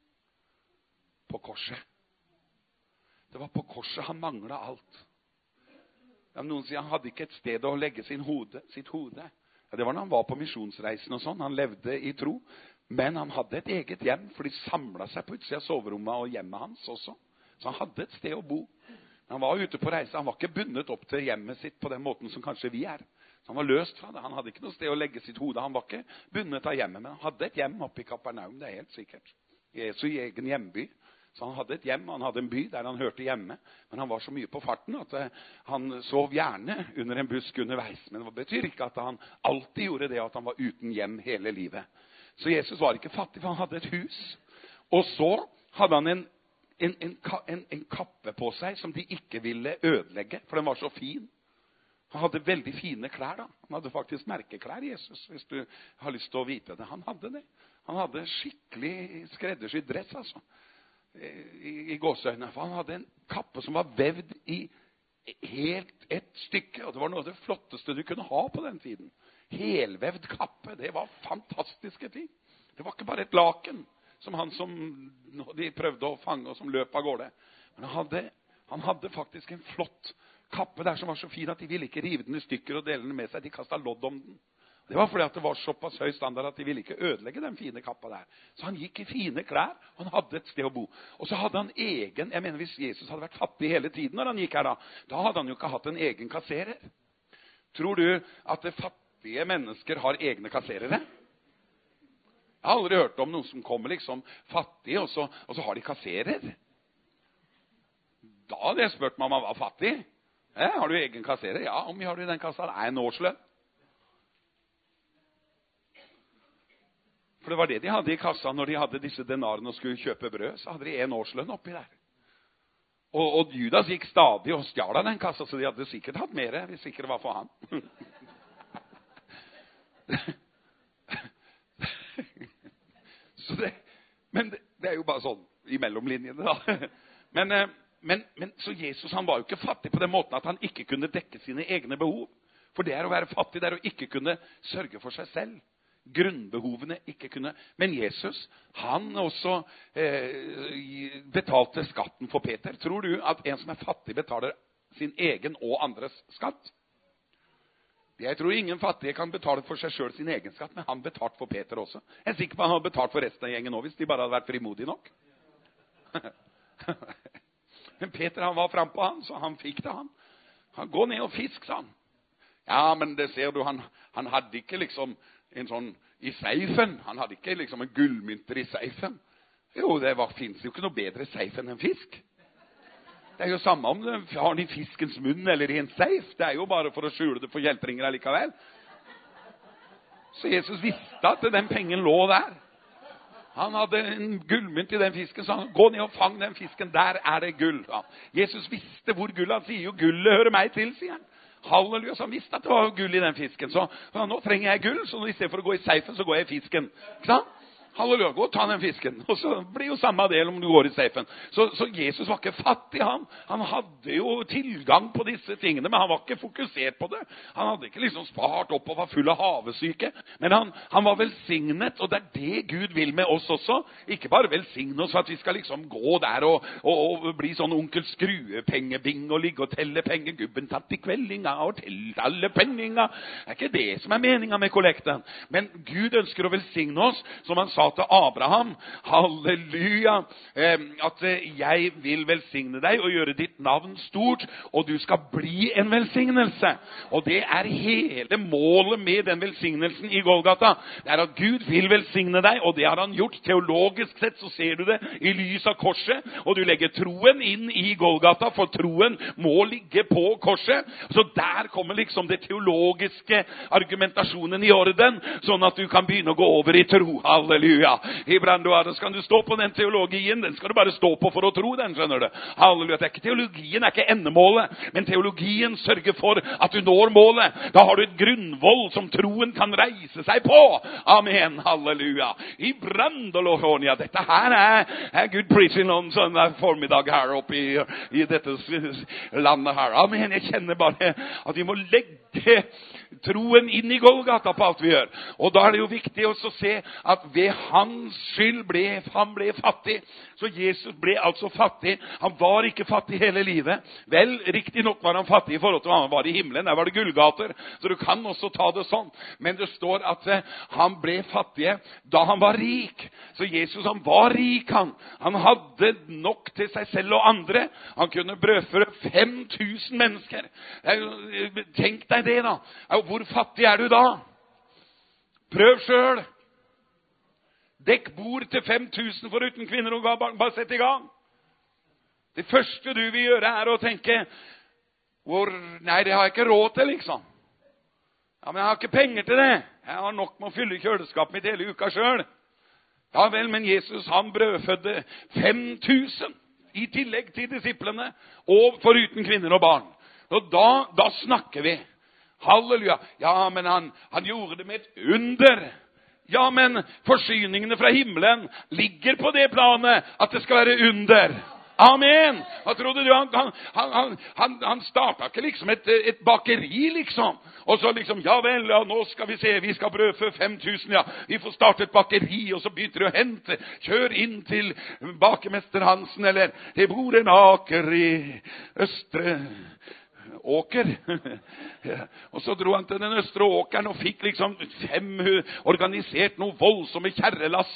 På korset. Det var på korset han manglet alt. Ja, noen sier han hadde ikke et sted å legge sitt hode. Ja, det var når han var på misjonsreisen og sånn. Han levde i tro. Men han hadde et eget hjem, for de samlet seg på utsiden av soverommet og hjemmet hans også. Så han hadde et sted å bo. Han var ute på reise. Han var ikke bundet opp til hjemmet sitt på den måten som kanskje vi er. Så han var løst fra det. Han hadde ikke noe sted å legge sitt hode. Han var ikke bundet av hjemmet, men han hadde et hjem oppe i Kapernaum. Det er helt sikkert. Jesu egen hjemby. Så han hadde et hjem, han hadde en by der han hørte hjemme. Men han var så mye på farten at han sov gjerne under en busk underveis. Men det betyr ikke at han alltid gjorde det, at han var uten hjem hele livet. Så Jesus var ikke fattig, for han hadde et hus. Og så hadde han en kappe på seg som de ikke ville ødelegge, for den var så fin. Han hadde veldig fine klær da. Han hadde faktisk merkeklær, Jesus, hvis du har lyst til å vite det. Han hadde det. Han hadde skikkelig skreddersydd dress, altså. I gåseøynene, for han hadde en kappe som var vevd i helt et stykke, og det var noe av det flotteste du kunne ha på den tiden. Helvevd kappe, det var fantastiske ting. Det var ikke bare et laken, som han som de prøvde å fange, og som løp av gårde. Men han hadde faktisk en flott kappe der som var så fin at de ville ikke rive den i stykker og dele den med seg. De kastet lodd om den. Det var fordi at det var såpass høy standard at de ville ikke ødelegge den fine kappa der. Så han gikk i fine klær, og han hadde et sted å bo. Og så hadde han egen, jeg mener hvis Jesus hadde vært fattig hele tiden når han gikk her da hadde han jo ikke hatt en egen kasserer. Tror du at det fattige mennesker har egne kasserere? Jeg har aldri hørt om noen som kommer liksom fattig, og så har de kasserer. Da hadde jeg spurt meg om han var fattig. Har du egen kasserer? Ja, hvor mye har du i den kassa? Det er en årslønn. For det var det de hadde i kassa når de hadde disse denarene og skulle kjøpe brød. Så hadde de en årslønn oppi der. Og Judas gikk stadig og stjal av den kassa, så de hadde sikkert hatt mer, hvis ikke det var for han. Men det er jo bare sånn i mellomlinjene da. Men så Jesus, han var jo ikke fattig på den måten at han ikke kunne dekke sine egne behov. For det er å være fattig, det er å ikke kunne sørge for seg selv. Grunnbehovene ikke kunne. Men Jesus, han også betalte skatten for Peter. Tror du at en som er fattig betaler sin egen og andres skatt? Jeg tror ingen fattige kan betale for seg selv sin egen skatt, men han betalte for Peter også. Jeg er sikker på at han hadde betalt for resten av gjengen også, hvis de bare hadde vært frimodige nok. Men Peter, han var frem på han, så han fikk det han. Han gå ned og fisk, sa han. Ja, men det ser du, han hadde ikke liksom en sånn i seifen. Han hadde ikke liksom en gullmynter i seifen. Jo, finnes jo ikke noe bedre seif enn en fisk. Det jo samme om du har den i fiskens munn eller i en safe. Det jo bare for å skjule det for kjeltringer likevel. Så Jesus visste at den pengen lå der. Han hadde en gullmynt i den fisken, så han gå ned og fang den fisken. Der det gull. Ja. Jesus visste hvor gull. Han sier jo, gullet hører meg til, sier han. Halleluja, så han visste at det var gull i den fisken. Så nå trenger jeg gull, så i stedet for å gå i safen, så går jeg i fisken. Ikke sant? Halleluja, gå og ta den fisken. Og så blir jo samme del om du går i safen. Så Jesus var ikke fattig, han. Han hadde jo tilgang på disse tingene, men han var ikke fokusert på det. Han hadde ikke liksom spart opp og var full av havesyke. Men han var velsignet, og det det Gud vil med oss også. Ikke bare velsigne oss for at vi skal liksom gå der og bli sånn onkel skruepengebing og ligge og telle penger. Gubben tatt i kveldinga og telt alle penninga. Det ikke det som meningen med kollekten. Men Gud ønsker å velsigne oss, som han sa til Abraham, halleluja, at jeg vil velsigne deg og gjøre ditt navn stort, og du skal bli en velsignelse. Og det hele målet med den velsignelsen i Golgata. Det at Gud vil velsigne deg, og det har han gjort. Teologisk sett så ser du det i lys av korset, og du legger troen inn i Golgata, for troen må ligge på korset. Så der kommer liksom det teologiske argumentasjonen i orden, sånn at du kan begynne å gå over i tro. Halleluja. Iblant så kan du stå på den teologien, den skal du bare stå på for å tro den, skjønner du. Halleluja, teologien ikke endemålet, men teologien sørger for at du når målet. Da har du et grunnvoll som troen kan reise seg på. Amen, halleluja. Iblant dette her Gud preaching on sånn formiddag her oppe i dette landet her. Amen, jeg kjenner bare at vi må legge troen inn i Golgata på alt vi gjør. Og da det jo viktig også å se at ved hans skyld han ble fattig. Så Jesus ble altså fattig. Han var ikke fattig hele livet. Vel, riktig nok var han fattig i forhold til hva han var i himmelen. Der var det gullgater, så du kan også ta det sånn. Men det står at han ble fattig da han var rik. Så Jesus, han var rik, han. Han hadde nok til seg selv og andre. Han kunne brødføre 5000 mennesker. Tenk deg det da. Hvor fattig du da? Prøv selv. Dekk bord til 5000 foruten kvinner og barn. Bare sett i gang. Det første du vil gjøre å tenke, nei, det har jeg ikke råd til, liksom. Ja, men jeg har ikke penger til det. Jeg har nok med å fylle kjøleskapet mitt hele uka selv. Ja vel, men Jesus, han brødfødde 5000 i tillegg til disiplene, og foruten kvinner og barn. Og da snakker vi. Halleluja. Ja, men han gjorde det med et under. Ja, men forsyningene fra himmelen ligger på det planet at det skal være under. Amen. Hva trodde du? Han startet ikke liksom et bakeri, liksom. Og så liksom, ja vel, ja, nå skal vi se, vi skal brødfø 5000, ja. Vi får starte et bakeri, og så begynner du å hente. Kjør inn til bakemester Hansen, eller det bor en aker i Østre Åker. Og så dro han til den Østre Åkeren og fikk liksom organisert noe voldsomme kjerrelass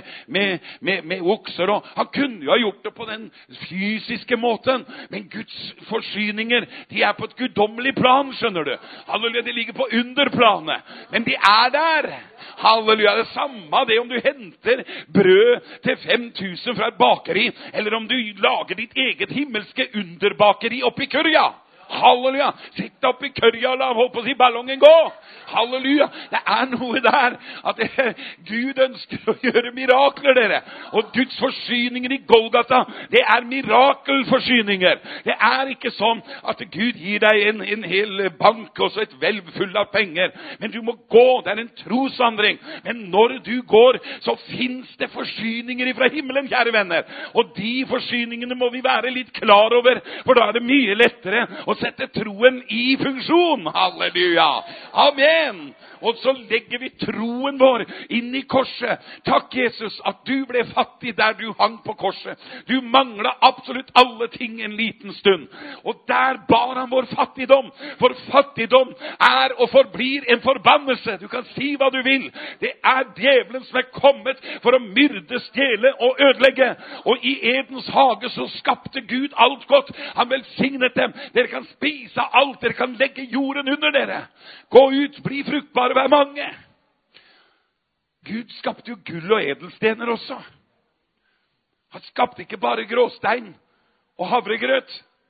med okser. Og han kunne jo ha gjort det på den fysiske måten, men Guds forsyninger, de på et guddommelig plan, skjønner du. Halleluja, de ligger på underplanet, men de der. Halleluja, det samme det om du henter brød til 5000 fra et bakeri, eller om du lager ditt eget himmelske underbakeri oppi Kørja. Halleluja, sitt opp i kørja og la holdt på å si ballongen gå. Halleluja, det noe der at Gud ønsker å gjøre mirakler, dere. Og Guds forsyninger i Golgata, det mirakelforsyninger. Det ikke sånn at Gud gir deg en hel bank og så et hvelv full av penger. Men du må gå, det en trosvandring. Men når du går, så finnes det forsyninger fra himmelen, kjære venner. Og de forsyningene må vi være litt klar over, for da det mye lettere å sette troen i funksjon. Halleluja. Amen. Og så legger vi troen vår inn i korset. Takk, Jesus, at du ble fattig der du hang på korset. Du manglet absolutt alle ting en liten stund. Og der bar han vår fattigdom. For fattigdom og forblir en forbannelse. Du kan si hva du vil. Det djevelen som kommet for å myrde, stjele og ødelegge. Og i Edens hage så skapte Gud alt godt. Han velsignet dem. Dere kan spise alt. Dere kan legge jorden under dere. Gå ut, bli fruktbare, vær mange. Gud skapte jo gull og edelstener også. Han skapte ikke bare gråstein og havregrøt.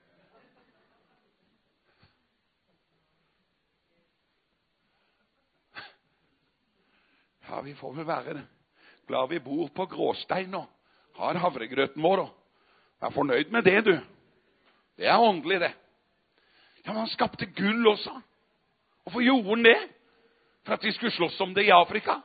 Ja, vi får vel være glad vi bor på gråstein og har havregrøten vår og er fornøyd med det, du. Det er åndelig, det. Ja, men han skapte gull også. Hvorfor gjorde han det? For at vi skulle slåss om det i Afrika?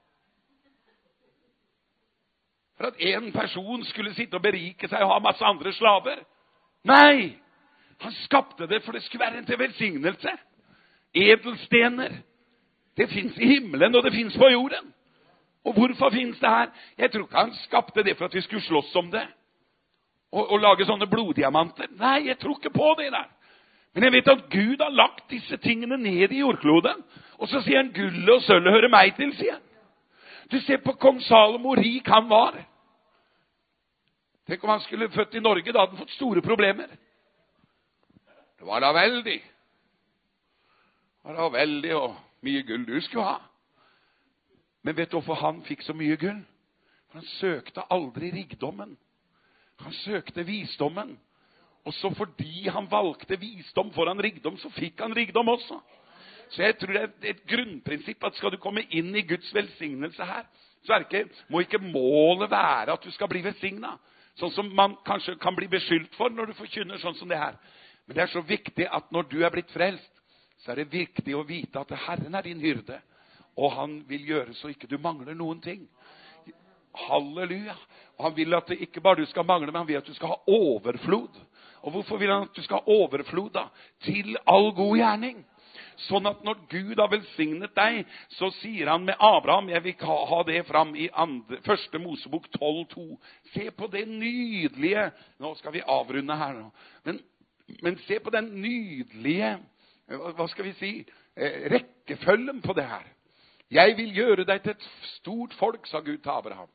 For at en person skulle sitte og berike seg og ha masse andre slaver? Nei! Han skapte det for det skulle være en til velsignelse. Edelstener. Det finnes i himmelen, og det finnes på jorden. Og hvorfor finnes det her? Jeg tror ikke han skapte det for at vi skulle slåss om det. Og lage sånne bloddiamanter. Nei, jeg tror ikke på det der. Men jeg vet at Gud har lagt disse tingene ned i jordkloden. Og så sier han, gullet og sølvet hører meg til, sier han. Du ser på kong Salomo, rik han var. Tenk om han skulle født i Norge, da hadde han fått store problemer. Det var da veldig. Det var da veldig og mye gull du skulle ha. Men vet du hvorfor han fikk så mye gull? For han søkte aldri rikdommen. Han søkte visdommen. Og så fordi han valgte visdom foran rikdom, så fikk han rikdom også. Så jeg tror det er et grunnprinsipp at skal du komme inn i Guds velsignelse her, så må ikke målet være at du skal bli velsignet. Sånn som man kanskje kan bli beskyldt for når du forkynner sånn som det her. Men det er så viktig at når du er blitt frelst, så er det viktig å vite at Herren er din hyrde. Og han vil gjøre så ikke du mangler noen ting. Halleluja. Og han vil at det ikke bare du skal mangle, men han vil at du skal ha overflod. Og hvorfor vil han at du skal ha overflod da? Til all god gjerning. Sånn at når Gud har velsignet deg, så sier han med Abraham, jeg vil ha det fram i første Mosebok 12:2. Se på det nydelige, nå skal vi avrunde her nå, men se på den nydelige, hva skal vi si, rekkefølgen på det her. Jeg vil gjøre deg til et stort folk, sa Gud til Abraham.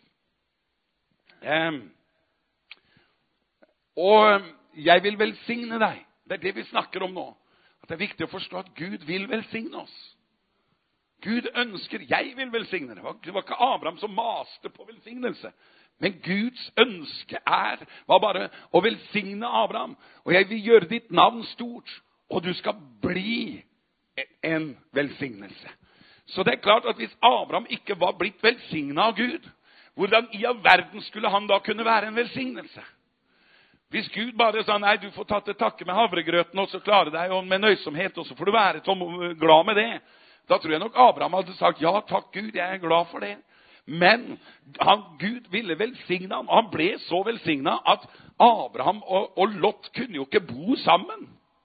Og jeg vil velsigne deg. Det er det vi snakker om nå. At det er viktig å forstå at Gud vil velsigne oss. Gud ønsker, jeg vil velsigne deg. Det var ikke Abraham som maste på velsignelse. Men Guds ønske var bare å velsigne Abraham. Og jeg vil gjøre ditt navn stort, og du skal bli en velsignelse. Så det er klart at hvis Abraham ikke var blitt velsignet av Gud, hvordan i all verden skulle han da kunne være en velsignelse? Hvis Gud bare sa, nei, du får tatt til takke med havregrøten, og så klare deg og med nøysomhet, og så får du være glad med det. Da tror jeg nok Abraham hadde sagt, ja, takk Gud, jeg er glad for det. Men Gud ville velsigne ham, og han ble så velsignet at Abraham og Lot kunne jo ikke bo sammen.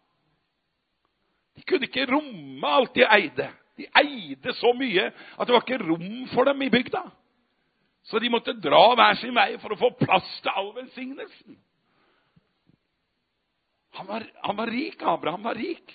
De kunne ikke romme alt de eide. De eide så mye at det var ikke rom for dem i bygda. Så de måtte dra hver sin vei for å få plass til all velsignelsen. Han var rik, Abraham var rik.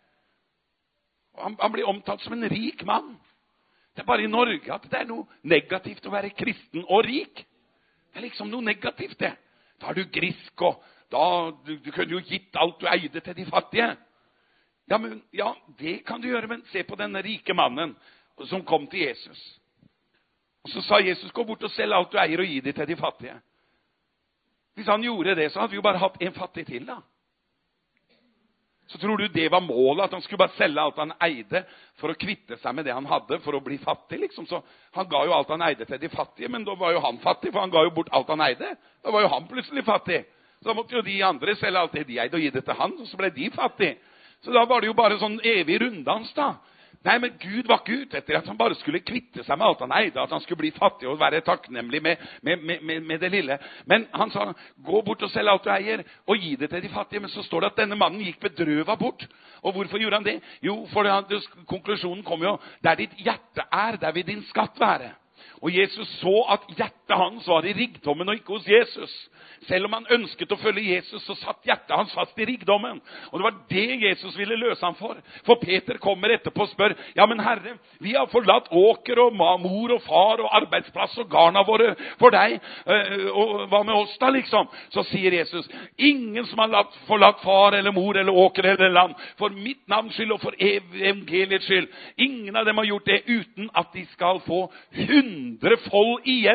Han blir omtalt som en rik mann. Det er bare i Norge at det er noe negativt å være kristen og rik. Det er liksom noe negativt det. Da er du grisk, og du kunne jo gitt alt du eide til de fattige. Ja, det kan du gjøre, men se på denne rike mannen som kom til Jesus. Og så sa Jesus, gå bort og selg alt du eier og gi det til de fattige. Hvis han gjorde det, så hadde vi jo bare hatt en fattig til da. Så tror du det var målet, at han skulle bare selge alt han eide for å kvitte seg med det han hadde, for å bli fattig, liksom. Så han ga jo alt han eide til de fattige, men da var jo han fattig, for han ga jo bort alt han eide. Da var jo han plutselig fattig. Så da måtte jo de andre selge alt det de eide og gi det til han, og så ble de fattige. Så da var det jo bare sånn evig runddans da. Nei, men Gud var ikke ute etter at han bare skulle kvitte seg med alt han eide, at han skulle bli fattig og være takknemlig med det lille. Men han sa, gå bort og selg alt du eier, og gi det til de fattige. Men så står det at denne mannen gikk bedrøvet bort. Og hvorfor gjorde han det? Jo, for konklusjonen kom jo, der ditt hjerte der vil din skatt være. Og Jesus så at hjertet hans var i rikdommen og ikke hos Jesus. Selv om han ønsket å følge Jesus, så satt hjertet hans fast i rikdommen. Og det var det Jesus ville løse ham for. For Peter kommer etterpå og spør, ja, men Herre, vi har forlatt åker og mor og far og arbeidsplass og garna våre for deg. Og hva med oss da, liksom? Så sier Jesus, ingen som har forlatt far eller mor eller åker eller land, for mitt navns skyld og for evangeliets skyld. Ingen av dem har gjort det uten at de skal få 100-fold igjen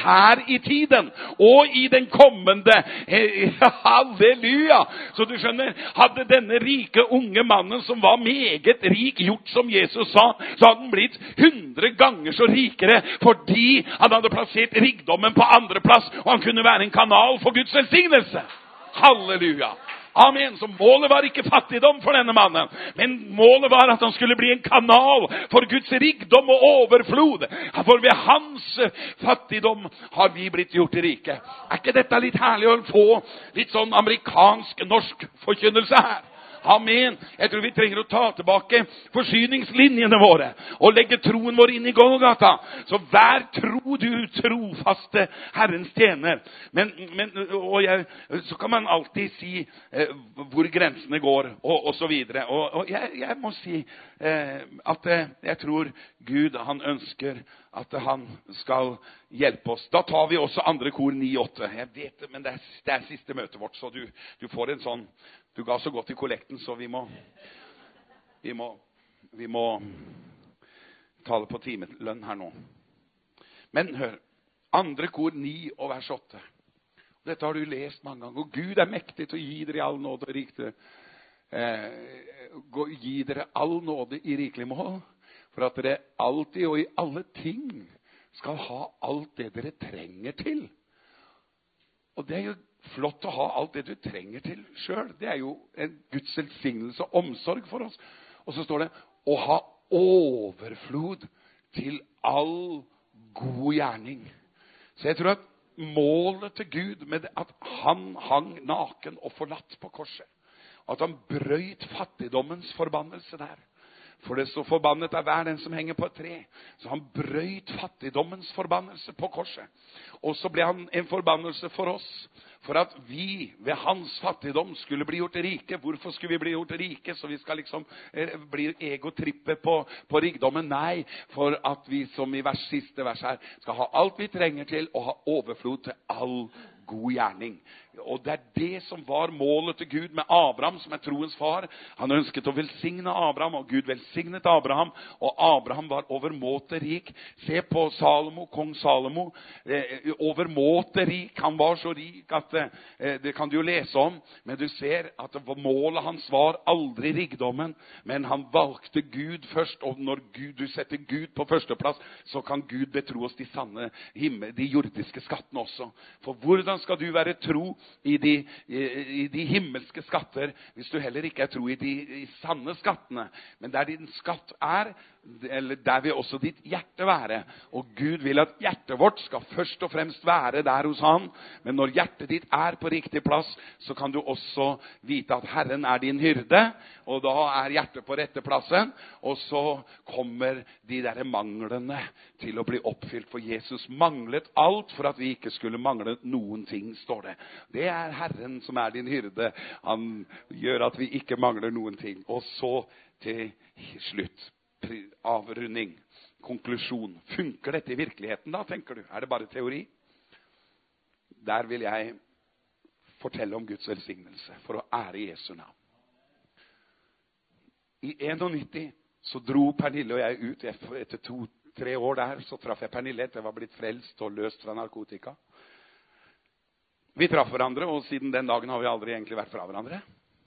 her i tiden, og i den kommende. Halleluja! Så du skjønner, hadde denne rike unge mannen som var meget rik gjort som Jesus sa, så hadde han blitt 100 ganger så rikere, fordi han hadde plassert rikdommen på andre plass, og han kunne være en kanal for Guds velsignelse. Halleluja! Amen. Så målet var ikke fattigdom for denne mannen, men målet var at han skulle bli en kanal for Guds rikdom og overflod. For ved hans fattigdom har vi blitt gjort rike. Er ikke dette litt herlig å få litt sånn amerikansk-norsk forkynnelse her? Amen. Jeg tror vi trenger å ta tilbake forsyningslinjene våre og legge troen vår inn i Golgata. Så vær tro du trofaste Herrens tjener. Så kan man alltid si hvor grensene går og så videre. Og jeg må si at jeg tror Gud, han ønsker at han skal hjelpe oss. Da tar vi også andre kor 9-8. Jeg vet det, men det er siste møtet vårt, så du får en sånn. Du ga så godt i kollekten, så vi må tale på timelønn her nå. Men hør, andre kor 9 og vers 8. Dette har du lest mange ganger. Og Gud er mektig til å gi dere all nåde og riktig. Gi dere all nåde i rikelig mål, for at dere alltid og i alle ting skal ha alt det dere trenger til. Og det er jo flott å ha alt det du trenger til selv. Det er jo en Guds velsignelse og omsorg for oss. Og så står det, å ha overflod til all god gjerning. Så jeg tror at målet til Gud med at han hang naken og forlatt på korset, at han brøyt fattigdommens forbannelse der. For det så forbannet er hver den som henger på et tre. Så han brøyt fattigdommens forbannelse på korset. Og så ble han en forbannelse for oss, for at vi ved hans fattigdom skulle bli gjort rike. Hvorfor skulle vi bli gjort rike? Så vi skal liksom bli egotrippe på rikdommen? Nei, for at vi, som i siste vers her, skal ha alt vi trenger til, og ha overflod til all god gjerning. Og det er det som var målet til Gud med Abraham, som er troens far. Han ønsket å velsigne Abraham, og Gud velsignet Abraham, og Abraham var overmåte rik. Se på Salomo, kong Salomo, overmåte rik. Han var så rik at det kan du jo lese om, men du ser at målet hans var aldri rikdommen, men han valgte Gud først, og når du setter Gud på førsteplass, så kan Gud betro oss de sanne de jordiske skattene også. For hvordan skal du være tro i de himmelske skatter hvis du heller ikke er tro i de sanne skattene? Men der din skatt er, eller der vil også ditt hjerte være. Og Gud vil at hjertet vårt skal først og fremst være der hos han. Men når hjertet ditt er på riktig plass, så kan du også vite at Herren er din hyrde, og da er hjertet på rette plassen, og så kommer de der manglene til å bli oppfylt. For Jesus manglet alt for at vi ikke skulle mangle noen ting, står det. Det er Herren som er din hyrde. Han gjør at vi ikke mangler noen ting. Og så til slutt, avrunding, konklusjon. Funker dette i virkeligheten da, tenker du? Er det bare teori? Der vil jeg fortelle om Guds velsignelse for å ære Jesu navn. I 91 så dro Pernille og jeg ut. Etter 2-3 år der så traff jeg Pernille etter jeg var blitt frelst og løst fra narkotika. Vi traff hverandre, og siden den dagen har vi aldri egentlig vært fra hverandre.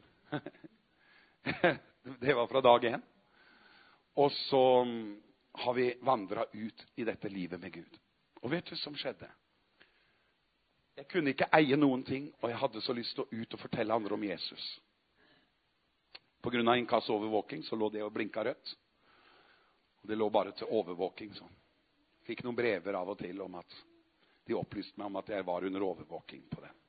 Det var fra dag 1. Og så har vi vandret ut i dette livet med Gud. Og vet du som skjedde? Jeg kunne ikke eie noen ting, og jeg hadde så lyst til å ut og fortelle andre om Jesus. På grunn av inkassovervåking så lå det og blinket rødt. Og det lå bare til overvåking sånn. Fikk noen brever av og til om at de opplyste meg om at jeg var under overvåking på det.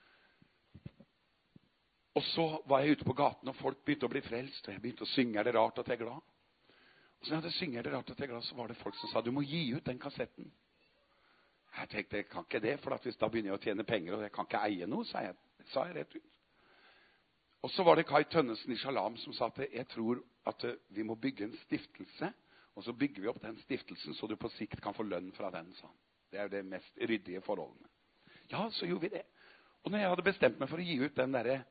Og så var jeg ute på gaten, og folk begynte å bli frelst, og jeg begynte å synge, er det rart at jeg er glad? Og så når jeg hadde synget, er det rart at jeg er glad, så var det folk som sa, du må gi ut den kassetten. Jeg tenkte, jeg kan ikke det, for hvis da begynner jeg å tjene penger, og jeg kan ikke eie noe, sa jeg rett ut. Og så var det Kai Tønnesen i Shalom som sa at jeg tror at vi må bygge en stiftelse, og så bygger vi opp den stiftelsen, så du på sikt kan få lønn fra den, sa han. Det er jo det mest ryddige forholdene. Ja, så gjorde vi det. Og når jeg hadde bestemt meg for å gi ut den der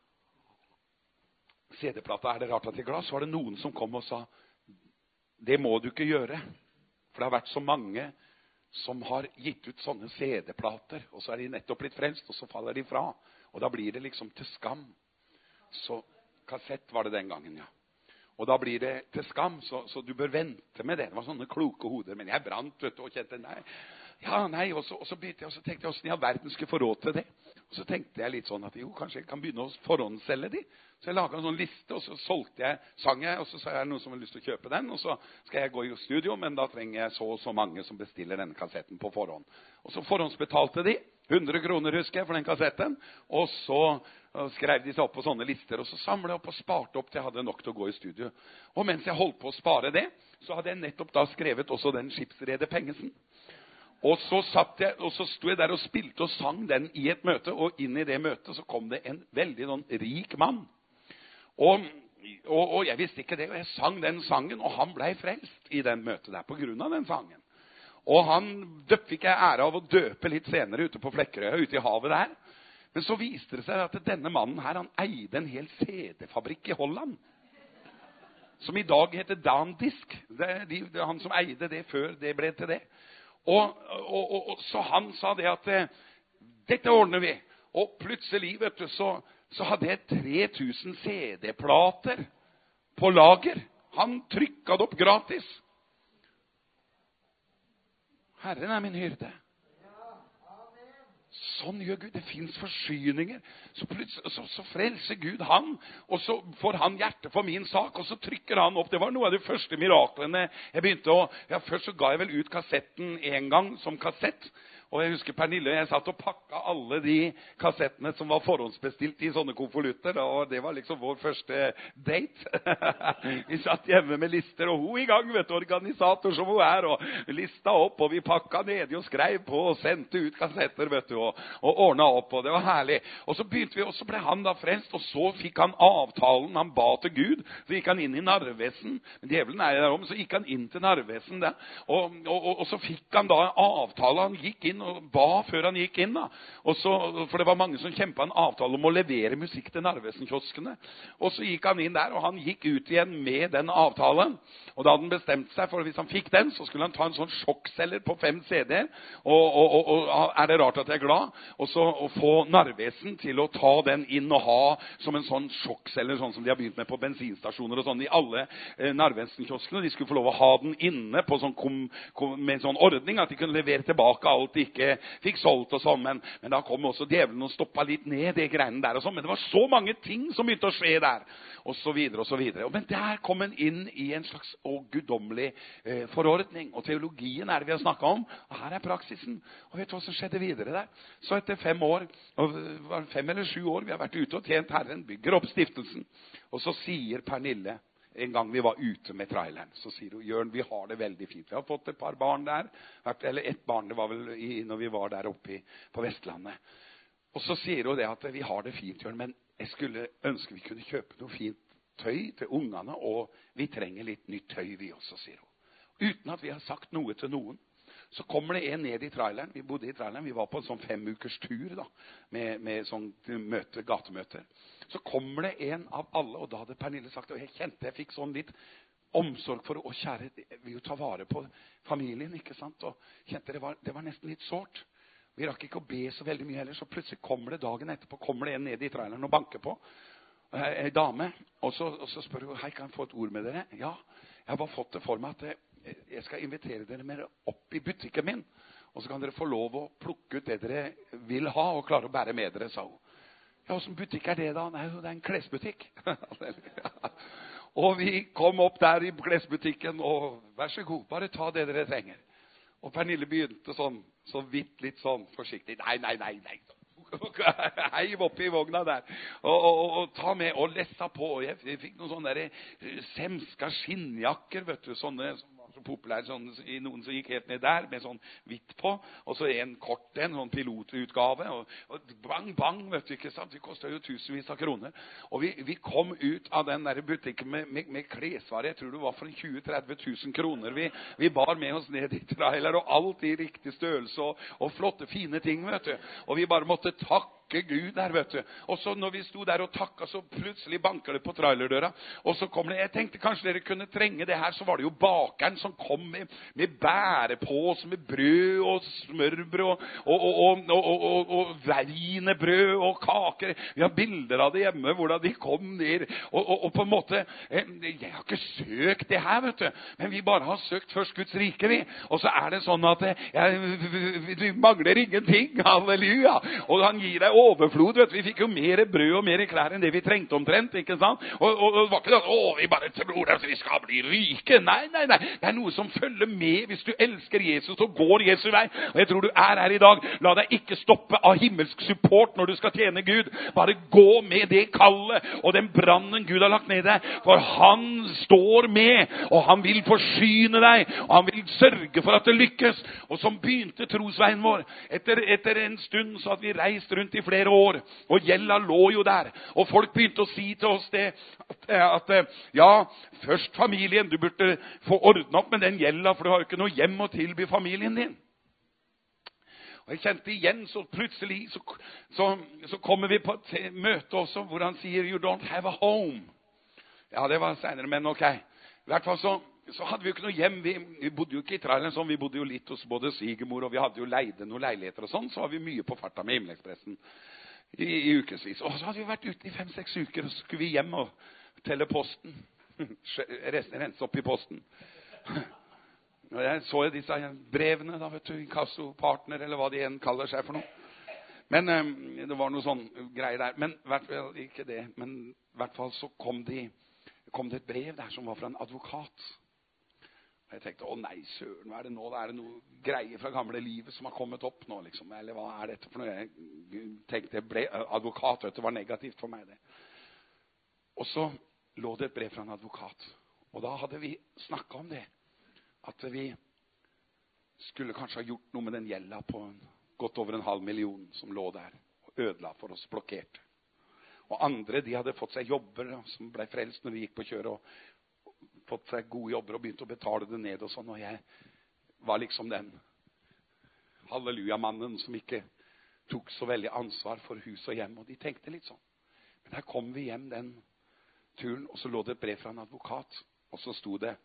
CD-plata, er det rart at jeg er glad, så var det noen som kom og sa, det må du ikke gjøre. For det har vært så mange som har gitt ut sånne CD-plater, og så de nettopp blitt frelst, og så faller de fra. Og da blir det liksom til skam. Så kassett var det den gangen, ja. Og da blir det til skam, så du bør vente med det. Det var sånne kloke hoder, men jeg brant, vet du, og kjente, nei. Ja, nei, og så begynte jeg, og så tenkte jeg, hvordan i all verden skulle få råd til det? Og så tenkte jeg litt sånn at, jo, kanskje jeg kan begynne å forhåndsselge de. Så jeg laget en sånn liste, og så sang jeg, og så sa jeg noen som har lyst til å kjøpe den, og så skal jeg gå i studio, men da trenger jeg så og så mange som bestiller denne kassetten på forhånd. Og så forhåndsbetalte de 100 kroner, husker jeg, for den kassetten, og så skrev de seg opp på sånne lister, og så samlet jeg opp og sparte opp til jeg hadde nok til å gå i studio. Og mens jeg holdt på å spare det, så hadde jeg nettopp da skrevet også den Skipsreder Pengesen. Og så sto jeg der og spilte og sang den i et møte, og inn i det møtet så kom det en veldig rik mann. Og jeg visste ikke det, og jeg sang den sangen, og han ble frelst i den møtet der på grunn av den sangen. Og han fikk jeg ære av å døpe litt senere ute på Flekkerøya, ute i havet der. Men så viste det seg at denne mannen her, han eide en hel CD-fabrikk i Holland, som i dag heter Dandisk. Det er han som eide det før det ble til det. Og så han sa det at dette ordner vi. Og plutselig, vet du, så hadde jeg 3000 CD-plater på lager. Han trykket det opp gratis. Herren er min hyrde. Sånn gjør Gud. Det finnes forsyninger. Så frelser Gud han, og så får han hjerte for min sak, og så trykker han opp. Det var noe av de første miraklene jeg begynte å... Ja, først så ga jeg vel ut kassetten en gang som kassett. Og jeg husker Pernille, jeg satt og pakket alle de kassettene som var forhåndsbestilt i sånne konvolutter, og det var liksom vår første date. Vi satt hjemme med lister, og hun i gang, vet du, organisator som hun er, og lista opp, og vi pakket ned og skrev på, og sendte ut kassetter, vet du, og ordnet opp, og det var herlig. Og så begynte vi, og så ble han da frelst, og så fikk han avtalen, han ba til Gud, så gikk han inn i Narvesen, men djevelen er der om, så gikk han inn til Narvesen der, og så fikk han da avtale, han gikk inn, og ba før han gikk inn da. For det var mange som kjempet en avtale om å levere musikk til Narvesen-kioskene. Og så gikk han inn der, og han gikk ut igjen med den avtalen. Og da hadde han bestemt seg for, hvis han fikk den, så skulle han ta en sånn sjokkselger på 5 CD-er. Og er det rart at jeg er glad? Og så få Narvesen til å ta den inn og ha som en sånn sjokkselger, sånn som de har begynt med på bensinstasjoner og sånn i alle Narvesen-kioskene. De skulle få lov å ha den inne på sånn med en sånn ordning at de kunne levere tilbake alt de ikke fikk solgt og sånn, men da kom også djevelen og stoppet litt ned det greiene der og sånn, men det var så mange ting som begynte å skje der, og så videre og så videre. Men der kom en inn i en slags guddommelig forordning, og teologien er det vi har snakket om, og her er praksisen. Og vet du hva som skjedde videre der? Så etter 5 år, 5 eller 7 år, vi har vært ute og tjent Herren, bygger opp stiftelsen, og så sier Pernille, en gang vi var ute med traileren, så sier hun, Jørn, vi har det veldig fint. Vi har fått et par barn der, eller et barn, det var vel når vi var der oppe på Vestlandet. Og så sier hun det at vi har det fint, Jørn, men jeg skulle ønske vi kunne kjøpe noe fint tøy til ungene, og vi trenger litt nytt tøy vi også, sier hun. Uten at vi har sagt noe til noen. Så kommer det en ned i traileren, vi bodde i traileren, vi var på en sånn 5 ukers tur da, med sånn gatemøter. Så kommer det en av alle, og da hadde Pernille sagt, og jeg kjente, jeg fikk sånn litt omsorg for å kjære, vi vil jo ta vare på familien, ikke sant? Og kjente det var nesten litt sårt. Vi rakk ikke å be så veldig mye heller, så plutselig kommer det dagen etterpå, kommer det en ned i traileren og banker på, en dame, og så spør hun, hei, kan jeg få et ord med dere? Ja, jeg har bare fått det for meg at jeg skal invitere dere mer opp i butikken min, og så kan dere få lov å plukke ut det dere vil ha, og klare å bære med dere, sa hun. Ja, hvordan butikk er det da? Nei, det er en klesbutikk. Og vi kom opp der i klesbutikken, og vær så god, bare ta det dere trenger. Og Pernille begynte så vidt litt sånn forsiktig, nei. Heiv opp i vogna der, og ta med, og lessa på, og jeg fikk noen sånne der semska skinnjakker, vet du, sånne som var så populære, sånne, i noen som gikk helt ned der, med sånn hvitt på, og så en kort, en sånn pilotutgave, og bang, vet du, ikke sant, det kostet jo tusenvis av kroner, og vi kom ut av den der butikken med klesvarer, jeg tror det var for 20-30 000 kroner, vi bar med oss ned i trailer, og alt i riktig størrelse, og flotte, fine ting, vet du, og vi bare måtte takke takke Gud der, vet du. Og så når vi sto der og takket, så plutselig banker det på trailerdøra. Og så kommer det, jeg tenkte kanskje dere kunne trenge det her, så var det jo bakeren som kom med bærepåse, med brød og smørbrød og wienerbrød og kaker. Vi har bilder av det hjemme, hvordan de kom ned. Og på en måte, jeg har ikke søkt det her, vet du. Men vi bare har søkt først Guds rike, vi. Og så er det sånn at vi mangler ingenting. Halleluja. Og han gir deg overflod, vet du. Vi fikk jo mer brød og mer klær enn det vi trengte omtrent, ikke sant? Og det var ikke sånn, vi bare tror at vi skal bli rike. Nei. Det er noe som følger med. Hvis du elsker Jesus, så går Jesu vei. Og jeg tror du er her i dag. La deg ikke stoppe av himmelsk support når du skal tjene Gud. Bare gå med det kallet og den brannen Gud har lagt ned i deg. For han står med, og han vil forsyne deg, og han vil sørge for at det lykkes. Og som begynte trosveien vår, etter en stund så hadde vi reist rundt i flere år, og gjelda lå jo der. Og folk begynte å si til oss det, at ja, først familien, du burde få ordnet opp med den gjelda, for du har jo ikke noe hjem å tilby familien din. Og jeg kjente igjen, så plutselig så kommer vi på et møte også, hvor han sier, you don't have a home. Ja, det var senere, men ok. I hvert fall så hadde vi jo ikke noe hjem. Vi bodde jo ikke i traileren sånn, vi bodde jo litt hos både svigermor, og vi hadde jo leide noen leiligheter og sånn, så var vi mye på farta med Himmelexpressen i ukesvis. Og så hadde vi vært ute i 5-6 uker, og så skulle vi hjem og telle posten. Rense opp i posten. Og jeg så disse brevene, da, vet du, inkassopartner, eller hva de igjen kaller seg for noe. Men det var noe sånn greier der. Men i hvert fall ikke det, men i hvert fall så kom det et brev der som var fra en advokat. Og jeg tenkte, nei søren, hva er det nå? Er det noe greier fra gamle livet som har kommet opp nå, liksom? Eller hva er dette for noe? Jeg tenkte, advokat, vet du, var negativt for meg det. Og så lå det et brev fra en advokat. Og da hadde vi snakket om det. At vi skulle kanskje ha gjort noe med den gjelda på godt over 500 000 som lå der og ødela for oss, blokkerte. Og andre, de hadde fått seg jobber som ble frelst når de gikk på kjøret, og fått seg gode jobber og begynte å betale det ned og sånn. Og jeg var liksom den halleluja-mannen som ikke tok så veldig ansvar for hus og hjem. Og de tenkte litt sånn. Men her kom vi hjem den turen, og så lå det et brev fra en advokat. Og så sto det,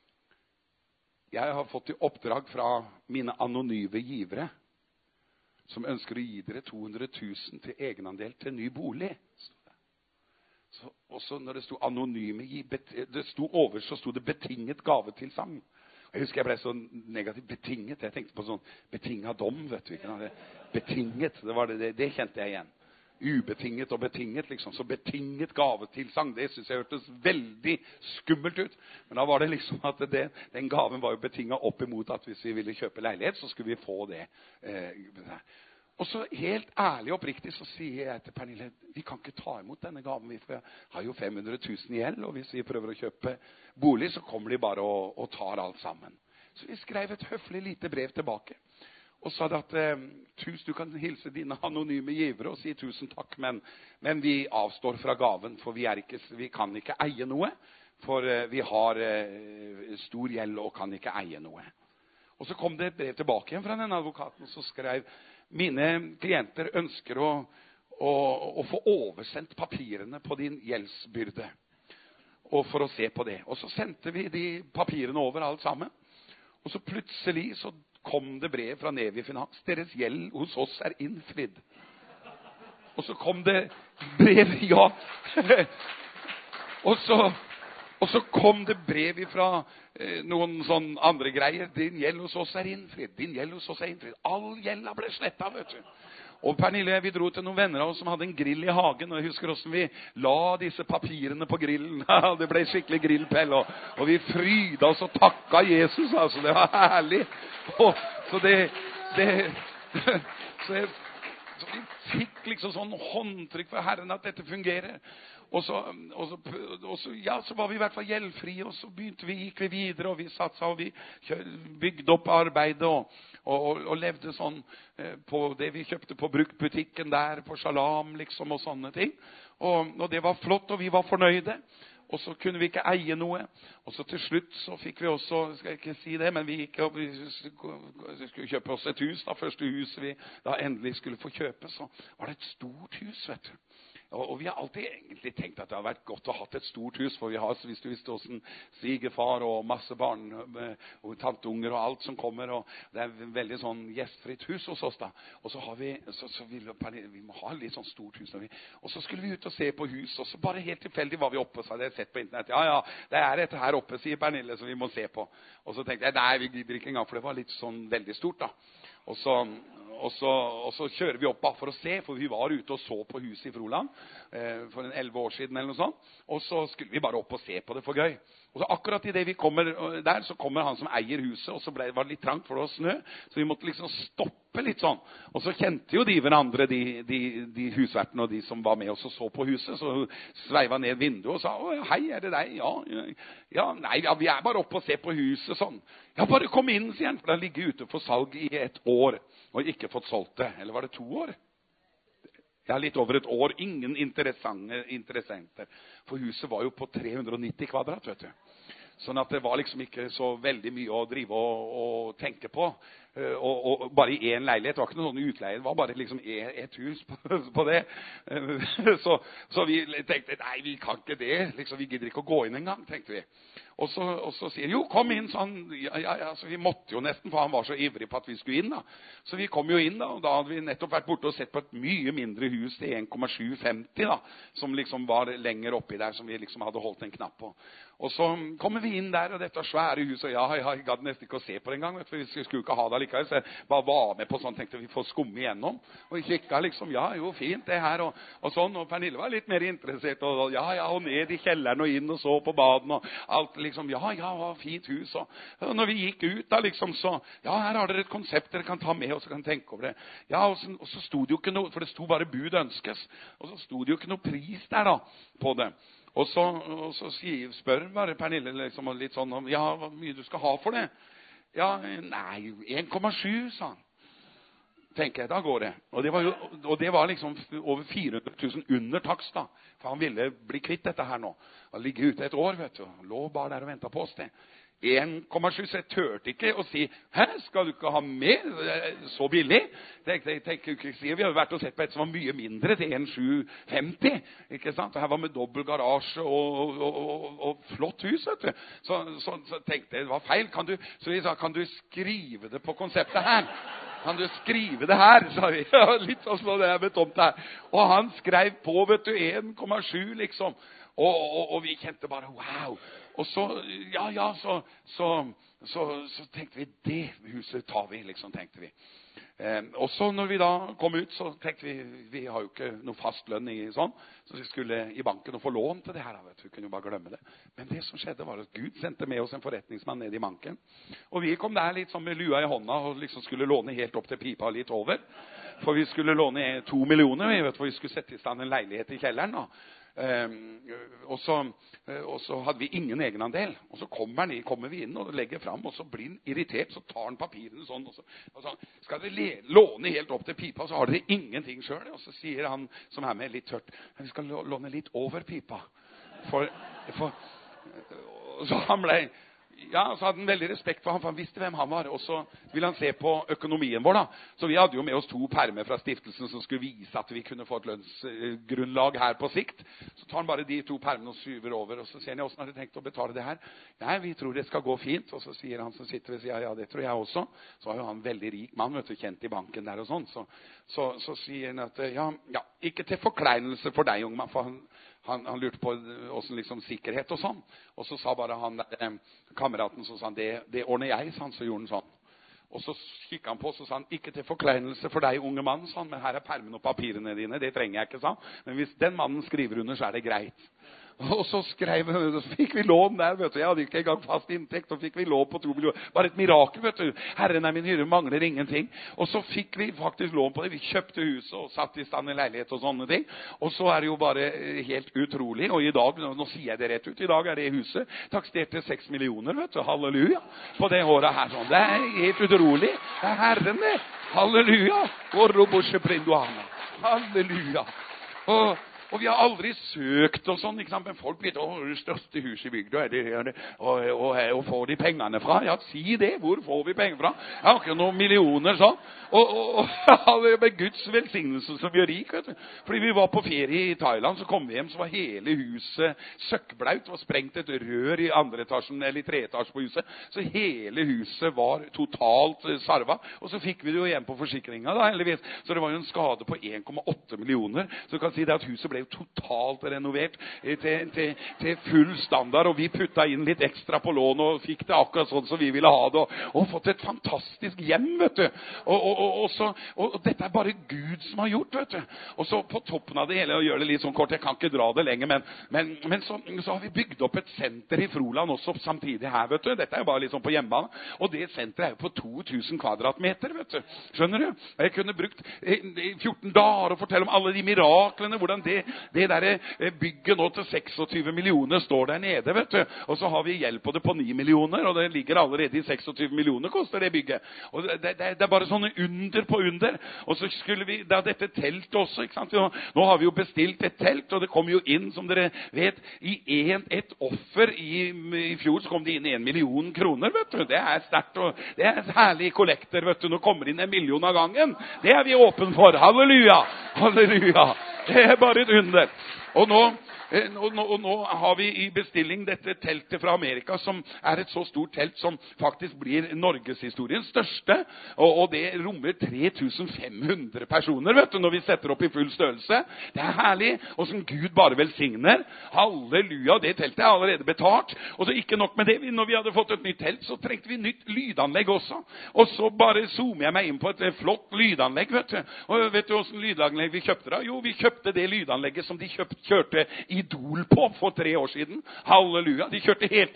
jeg har fått i oppdrag fra mine anonyme givere, som ønsker å gi dere 200 000 til egenandel til ny bolig. Så også når det sto anonyme, det sto over, så sto det betinget gavetilsagn. Jeg husker jeg ble så negativt betinget. Jeg tenkte på sånn betinget dom, vet du ikke. Betinget, det kjente jeg igjen. Ubetinget og betinget, liksom. Så betinget gavetilsagn, det synes jeg hørtes veldig skummelt ut. Men da var det liksom at den gaven var jo betinget opp imot at hvis vi ville kjøpe leilighet, så skulle vi få det. Og så helt ærlig og oppriktig så sier jeg til Pernille, vi kan ikke ta imot denne gaven, for jeg har jo 500 000 i gjeld, og hvis vi prøver å kjøpe bolig, så kommer de bare og tar alt sammen. Så vi skrev et høflig lite brev tilbake, og sa at du kan hilse dine anonyme givere og si 1000 takk, men vi avstår fra gaven, for vi kan ikke eie noe, for vi har stor gjeld og kan ikke eie noe. Og så kom det et brev tilbake igjen fra den advokaten, og så skrev, mine klienter ønsker å få oversendt papirene på din gjeldsbyrde, og for å se på det. Og så sendte vi de papirene over alt sammen, og så plutselig så kom det brev fra Nevi Finans. Deres gjeld hos oss er innfridd. Og så kom det brev, ja. og så kom det brev fra noen sånn andre greier. Din gjeld hos oss er innfridd. Din gjeld hos oss er innfridd. All gjelda ble slettet, vet du. Og Pernille, vi dro til noen venner av oss som hadde en grill i hagen, og jeg husker hvordan vi la disse papirene på grillen. Det ble skikkelig grillpell, og vi fryda oss og takka Jesus, altså. Det var herlig. Så vi fikk liksom sånn håndtrykk fra Herren at dette fungerer. Og så var vi i hvert fall gjeldfrie, og så gikk vi videre, og vi satsa, og vi bygde opp arbeidet, og levde sånn på det vi kjøpte på bruktbutikken der, på Salam liksom, og sånne ting. Og det var flott, og vi var fornøyde. og så kunne vi ikke eie noe. Og så til slutt så fikk vi også, skal jeg ikke si det, men vi gikk opp, vi skulle kjøpe oss et hus, da første huset vi da endelig skulle få kjøpe, så var det et stort hus, vet du. Og vi har alltid egentlig tenkt at det har vært godt å ha et stort hus, for vi har, hvis du visste hvordan svigerfar og masse barn og tanteunger og alt som kommer, og det er veldig sånn gjestfritt hus hos oss da. Og så har vi, vi må ha litt sånn stort hus. Og så skulle vi ut og se på hus, og så bare helt tilfeldig var vi oppe, så hadde jeg sett på internett. Ja, det er et her oppe, sier Pernille, som vi må se på. Og så tenkte jeg, nei, vi gidder ikke engang, for det var litt sånn veldig stort da. Og så kjører vi opp bare for å se, for vi var ute og så på huset i Froland for 11 år siden eller noe sånt. Og så skulle vi bare opp og se på det for gøy. Og så akkurat i det vi kommer der, så kommer han som eier huset, og så var det litt trangt for det var snø, så vi måtte liksom stoppe litt sånn. Og så kjente jo de hverandre, de husvertene og de som var med oss og så på huset, så sveiva ned vinduet og sa, hei, er det deg? Nei, vi er bare oppe og ser på huset sånn. Ja, bare kom inn, sier han, for det ligger ute for salg i 1 år, og ikke fått solgt det. Eller var det 2 år? Ja, litt over 1 år. Ingen interessenter. For huset var jo på 390 kvadrat, vet du. Sånn at det var liksom ikke så veldig mye å drive og tenke på. Og bare i en leilighet, det var ikke noe sånn utleie, det var bare liksom et hus på det. Så vi tenkte, nei, vi kan ikke det. Liksom, vi gidder ikke å gå inn en gang, tenkte vi. Og så sier de, jo, kom inn, sånn. Så vi måtte jo nesten, for han var så ivrig på at vi skulle inn da. Så vi kom jo inn da, og da hadde vi nettopp vært borte og sett på et mye mindre hus til 1,750 da, som liksom var lenger oppi der, som vi liksom hadde holdt en knapp på. Og så kommer vi inn der, og dette svære huset, og jeg gadd nesten ikke å se på det en gang, vet du, for vi skulle ikke ha det likevel, så jeg bare var med på sånn, tenkte vi får skumme igjennom, og vi kikket liksom, ja, jo, fint det her, og sånn, og Pernille var litt mer interessert, og og ned i kjelleren og inn og så på baden, og alt liksom, ja, fint hus, og når vi gikk ut da liksom, så, ja, her har dere et konsept dere kan ta med, og så kan tenke over det. Ja, og så sto det jo ikke noe, for det sto bare bud ønskes, og så sto det jo ikke noe pris der da, på det. Og så spør bare Pernille liksom, litt sånn om, ja, hvor mye du skal ha for det? Ja, nei, 1,7, sa han. Tenker jeg, da går det. Og det var liksom over 400 000 under takst da, for han ville bli kvitt dette her nå. Han ligger ute 1 år, vet du, lå bare der og ventet på oss det. 1,7, så jeg tørte ikke å si, hæ, skal du ikke ha mer? Så billig? Jeg tenker ikke å si, vi har vært og sett på et som var mye mindre, til 1,750, ikke sant? Og her var med dobbelt garasje og flott hus, vet du. Så tenkte jeg, det var feil. Så vi sa, kan du skrive det på konseptet her? Kan du skrive det her, sa vi. Litt sånn som det er med tomt her. Og han skrev på, vet du, 1,7 liksom. Og vi kjente bare, wow. Og så, så tenkte vi, det huset tar vi, liksom, tenkte vi. Og så når vi da kom ut, så tenkte vi har jo ikke noe fast lønn i sånn, så vi skulle i banken og få lån til det her, vet du, vi kunne jo bare glemme det. Men det som skjedde var at Gud sendte med oss en forretningsmann ned i banken, og vi kom der litt sånn med lua i hånda, og liksom skulle låne helt opp til pipa litt over, for vi skulle låne 2 millioner, vi vet, for vi skulle sette i stand en leilighet i kjelleren da. Og så hadde vi ingen egenandel, og så kommer vi inn og legger frem, og så blir han irritert, så tar han papirene sånn, og så skal dere låne helt opp til pipa, så har dere ingenting selv, og så sier han som er med litt tørt, vi skal låne litt over pipa, så han ble, ja, så hadde han veldig respekt for han visste hvem han var, og så ville han se på økonomien vår da. Så vi hadde jo med oss 2 permer fra stiftelsen som skulle vise at vi kunne få et lønnsgrunnlag her på sikt. Så tar han bare de 2 permene og syver over, og så ser han, hvordan har du tenkt å betale det her? Nei, vi tror det skal gå fint, og så sier han som sitter ved siden, ja, det tror jeg også. Så var jo han en veldig rik mann, vet du, kjent i banken der og sånn. Så sier han at, ja, ikke til forkleinelse for deg, unge mann, for han lurte på hvordan liksom sikkerhet og sånn. Og så sa bare han, kameraten, så sa han, det ordner jeg, så gjorde han sånn. Og så kikket han på, så sa han, ikke til forkleinelse for deg, unge mann, sa han, men her er permen og papirene dine, det trenger jeg ikke, sa han. Men hvis den mannen skriver under, så er det greit. Og så fikk vi lån der, vet du. Jeg hadde ikke engang fast inntekt, og fikk vi lån på 2 millioner. Bare et mirakel, vet du. Herren er min hyre, mangler ingenting. Og så fikk vi faktisk lån på det. Vi kjøpte huset og satt i stand i leilighet og sånne ting. Og så er det jo bare helt utrolig. Og i dag, nå sier jeg det rett ut, i dag er det huset takstert til 6 millioner, vet du. Halleluja. På det året her sånn. Det er helt utrolig. Det er Herren det. Halleluja. Halleluja. Og vi har aldri søkt og sånn, ikke sant? Men folk vet, det største huset i bygda, og får de pengene fra? Ja, si det, hvor får vi penger fra? Jeg har ikke noen millioner sånn. Og med Guds velsignelse som gjør rik, vet du. Fordi vi var på ferie i Thailand, så kom vi hjem, så var hele huset søkkblaut, det var sprengt et rør i andre etasjen, eller i 3 etasjer på huset, så hele huset var totalt sarva, og så fikk vi det jo hjem på forsikringen da, heldigvis. Så det var jo en skade på 1,8 millioner, så du kan si det at huset ble jo totalt renovert til full standard, og vi putta inn litt ekstra på lån, og fikk det akkurat sånn som vi ville ha det, og fått et fantastisk hjem, vet du. Og dette er bare Gud som har gjort, vet du. Og så på toppen av det hele, og gjør det litt sånn kort, jeg kan ikke dra det lenger, men så har vi bygd opp et senter i Froland også samtidig her, vet du. Dette er jo bare litt sånn på hjemmebane, og det senteret er jo på 2000 kvadratmeter, vet du. Skjønner du? Jeg kunne brukt 14 dager og fortelle om alle de miraklene, hvordan det der bygget nå til 26 millioner står der nede, vet du. Og så har vi gjeld på det på 9 millioner, og det ligger allerede i 26 millioner koster det bygget. Og det er bare sånne under på under. Og så skulle vi, da dette telt også, ikke sant? Nå har vi jo bestilt et telt, og det kom jo inn, som dere vet, i et offer i fjor, så kom det inn 1 million kroner, vet du. Det er sterkt, og det er herlig kollekter, vet du. Nå kommer inn 1 million av gangen. Det er vi åpen for. Halleluja! Halleluja! Det er bare et under. Og nå har vi i bestilling dette teltet fra Amerika, som er et så stort telt som faktisk blir Norgeshistoriens største, og det rommer 3500 personer, vet du, når vi setter opp i full størrelse. Det er herlig, og som Gud bare velsigner. Halleluja, det teltet er allerede betalt. Og så ikke nok med det, når vi hadde fått et nytt telt, så trengte vi nytt lydanlegg også. Og så bare zoomer jeg meg inn på et flott lydanlegg, vet du. Og vet du hvordan lydanlegg vi kjøpte da? Jo, vi kjøpte det lydanlegget som de kjørte Idol på for 3 år siden. Halleluja. De kjørte helt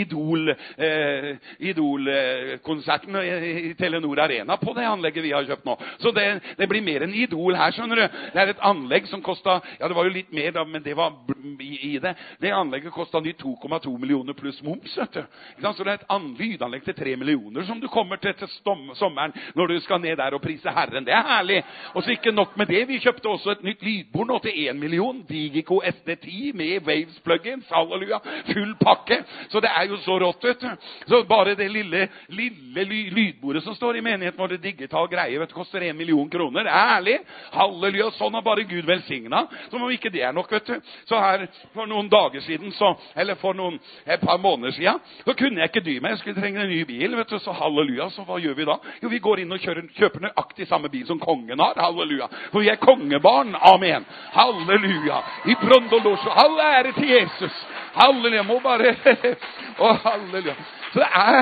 Idol-konserten i Telenor Arena på det anlegget vi har kjøpt nå. Så det blir mer enn Idol her, skjønner du. Det er et anlegg som kostet, ja det var jo litt mer da, men det var i det. Det anlegget kostet nytt 2,2 millioner pluss moms, vet du. Så det er et lydanlegg til 3 millioner som du kommer til sommeren når du skal ned der og prise Herren. Det er herlig. Og så ikke nok med det, vi kjøpte også et nytt lydbord nå til 1 million. Digico SD10 med Waves plugins, halleluja, full pakke. Så det er jo så rått, vet du. Så bare det lille lydbordet som står i menigheten vår, det digital greie, vet du, koster 1 million kroner. Det er ærlig. Halleluja, sånn har bare Gud velsignet. Som om ikke det er nok, vet du. Så her for noen dager siden, eller for et par måneder siden, så kunne jeg ikke dy meg. Jeg skulle trenge en ny bil, vet du. Så halleluja, så hva gjør vi da? Jo, vi går inn og kjøper nøyaktig samme bil som kongen har. Halleluja. For vi er kongebarn. Amen. Halleluja. I Brondolosjo. All ære til Jesus. Halleluja. Må bare halleluja. Så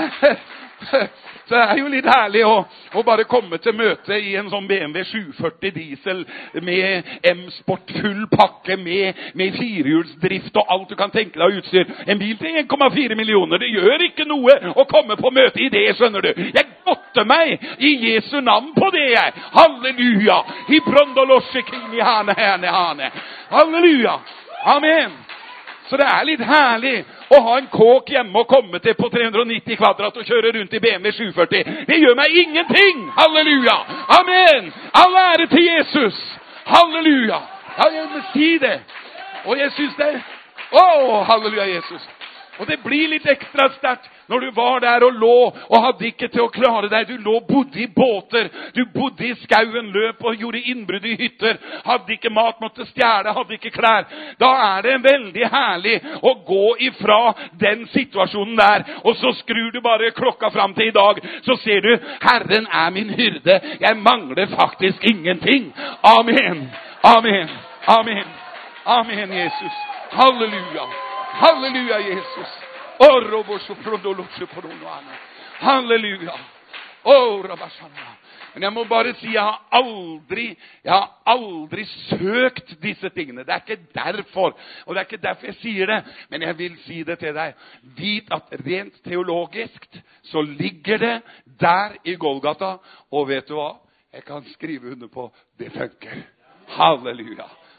det er jo litt herlig å bare komme til møte i en sånn BMW 740 diesel med M-Sport full pakke med firehjulsdrift og alt du kan tenke deg av utstyr. En bil til 1,4 millioner. Det gjør ikke noe å komme på møte i det, skjønner du. Jeg godter meg i Jesu navn på det, jeg. Halleluja. I Brondolosjekini hane. Halleluja. Amen. Så det er litt herlig å ha en kåk hjemme og komme til på 390 kvadrat og kjøre rundt i BMW 740. Det gjør meg ingenting. Halleluja. Amen. All ære til Jesus. Halleluja. Ja, jeg må si det. Og jeg synes det. Halleluja, Jesus. Og det blir litt ekstra sterkt når du var der og lå og hadde ikke til å klare deg. Du bodde i båter, du bodde i skauen, løp og gjorde innbrudd i hytter. Hadde ikke mat, måtte stjæle, hadde ikke klær. Da er det veldig herlig å gå ifra den situasjonen der. Og så skrur du bare klokka fram til i dag. Så ser du, Herren er min hyrde. Jeg mangler faktisk ingenting. Amen. Amen. Amen. Amen, Jesus. Halleluja. Halleluja, Jesus. Halleluja. Men jeg må bare si, jeg har aldri søkt disse tingene. Det er ikke derfor, og det er ikke derfor jeg sier det, men jeg vil si det til deg. Vit at rent teologisk så ligger det der i Golgata, og vet du hva? Jeg kan skrive under på, det funker. Halleluja.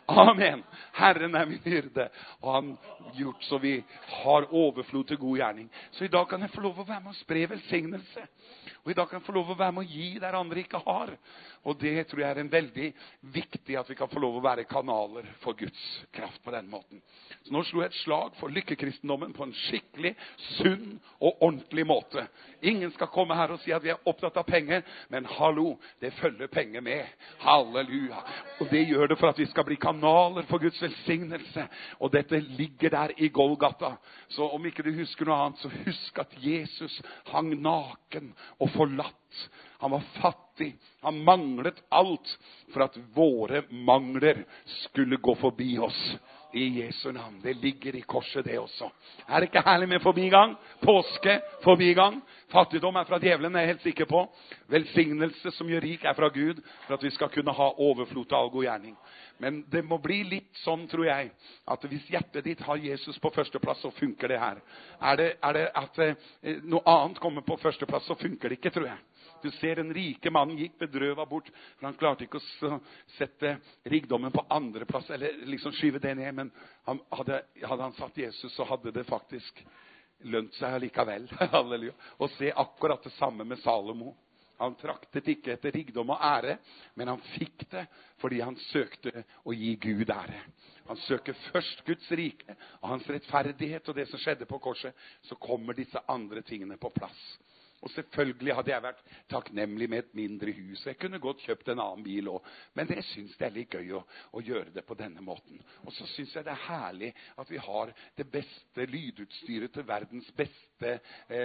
Amen. Herren min hyrde, og han gjort så vi har overflod til god gjerning. Så i dag kan jeg få lov å være med og spre velsignelse. Og i dag kan jeg få lov å være med og gi der andre ikke har. Og det tror jeg en veldig viktig at vi kan få lov å være kanaler for Guds kraft på den måten. Så nå slo jeg et slag for lykkekristendommen på en skikkelig, sunn og ordentlig måte. Ingen skal komme her og si at vi er opptatt av penger, men hallo, det følger penger med. Halleluja. Og det gjør det for at vi skal bli kanaler for Guds velsignelse. Og dette ligger der i Golgata. Så om ikke du husker noe annet, så husk at Jesus hang naken og forlatt. Han var fattig. Han manglet alt for at våre mangler skulle gå forbi oss. I Jesu navn. Det ligger i korset det også. Er det ikke herlig med forbigang? Påske, forbigang. Fattigdom fra djevelen, jeg helt sikker på. Velsignelse som gjør rik fra Gud, for at vi skal kunne ha overflod til all god gjerning. Men det må bli litt sånn, tror jeg, at hvis hjertet ditt har Jesus på førsteplass, så funker det her. Er det at noe annet kommer på førsteplass, så funker det ikke, tror jeg. Du ser den rike mannen gikk bedrøvet bort, for han klarte ikke å sette rikdommen på andre plass, eller liksom skyve det ned, men hadde han satt Jesus, så hadde det faktisk lønt seg likevel. Halleluja. Og se akkurat det samme med Salomo. Han traktet ikke etter rikdom og ære, men han fikk det fordi han søkte å gi Gud ære. Han søker først Guds rike og hans rettferdighet og det som skjedde på korset, så kommer disse andre tingene på plass. Og selvfølgelig hadde jeg vært takknemlig med et mindre hus. Jeg kunne godt kjøpt en annen bil også. Men jeg synes det er litt gøy å gjøre det på denne måten. Og så synes jeg det er herlig at vi har det beste lydutstyret til verdens beste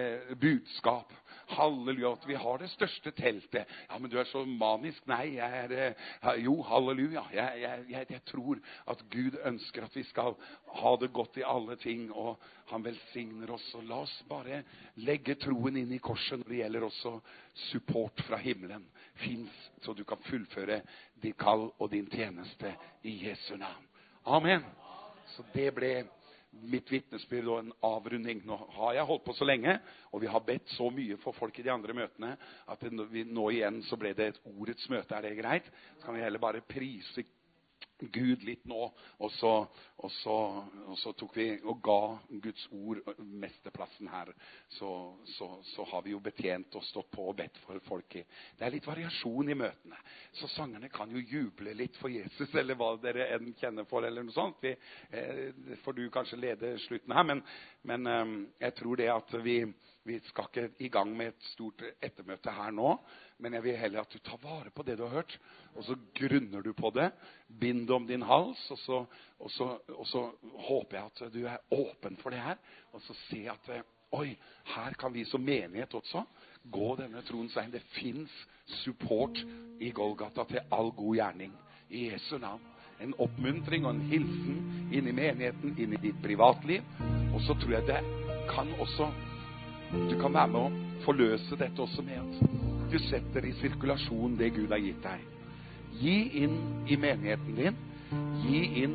budskap. Halleluja, at vi har det største teltet. Ja, men du er så manisk. Nei, jo, halleluja. Jeg tror at Gud ønsker at vi skal ha det godt i alle ting, og han velsigner oss. Og la oss bare legge troen inn i korset når det gjelder også support fra himmelen. Finns så du kan fullføre din kall og din tjeneste i Jesu navn. Amen. Så det ble mitt vittnesbyrd og en avrunding. Nå har jeg holdt på så lenge, og vi har bedt så mye for folk i de andre møtene, at nå igjen så ble det et ordets møte. Er det greit? Så kan vi heller bare prise Gud litt nå, og så tok vi og ga Guds ord mesteplassen her. Så har vi jo betjent og stått på og bedt for folk. Det er litt variasjon i møtene. Så sangerne kan jo juble litt for Jesus, eller hva dere enn kjenner for, eller noe sånt. Får du kanskje lede slutten her, men jeg tror det at vi skal ikke i gang med et stort ettermøte her nå, men jeg vil heller at du tar vare på det du har hørt, og så grunner du på det, bind om din hals, og så håper jeg at du er åpen for det her, og så se at, oi, her kan vi som menighet også gå denne troens vei. Det finnes support i Golgata til all god gjerning i Jesu navn. En oppmuntring og en hilsen inn i menigheten, inn i ditt privatliv, og så tror jeg det kan også, du kan være med å forløse dette også med at du setter i sirkulasjon det Gud har gitt deg. Gi inn i menigheten din. Gi inn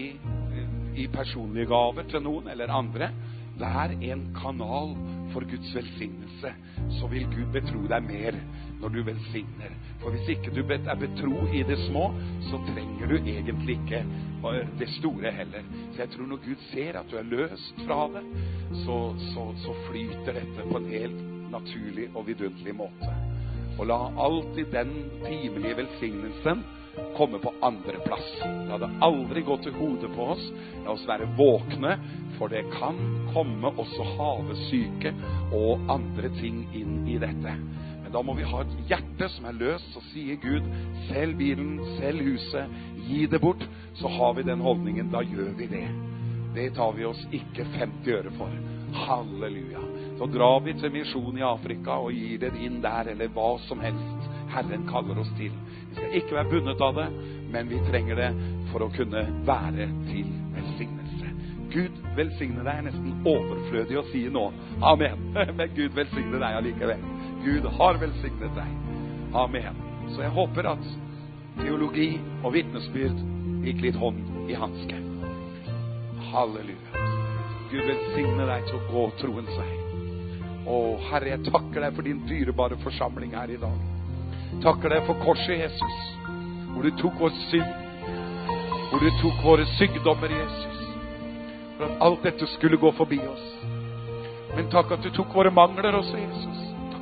i personlige gaver til noen eller andre. Vær en kanal for Guds velsignelse. Så vil Gud betro deg mer når du velsigner. For hvis ikke du er betro i det små, så trenger du egentlig ikke det store heller. Så jeg tror når Gud ser at du er løst fra det, så flyter dette på en helt naturlig og vidunderlig måte. Og la alltid den timelige velsignelsen komme på andre plass. La det aldri gå til hodet på oss. La oss være våkne, for det kan komme også havesyke og andre ting inn i dette. Men da må vi ha et hjerte som er løst, så sier Gud, selv bilen, selv huset, gi det bort. Så har vi den holdningen, da gjør vi det. Det tar vi oss ikke 50 øre for. Halleluja. Så drar vi til misjon i Afrika og gir det inn der, eller hva som helst Herren kaller oss til. Vi skal ikke være bundet av det, men vi trenger det for å kunne være til velsignelse. Gud velsigne deg, er nesten overflødig å si nå. Amen. Men Gud velsigne deg allikevel. Gud har velsignet deg. Amen. Så jeg håper at teologi og vittnesbyrd gikk litt hånd i hanske. Halleluja. Gud velsigne deg til å gå troens vei. Herre, jeg takker deg for din dyrebare forsamling her i dag. Takker deg for korset, Jesus, hvor du tok vår synd hvor du tok våre sykdommer, Jesus, for at alt dette skulle gå forbi oss. Men takk at du tok våre mangler også, Jesus.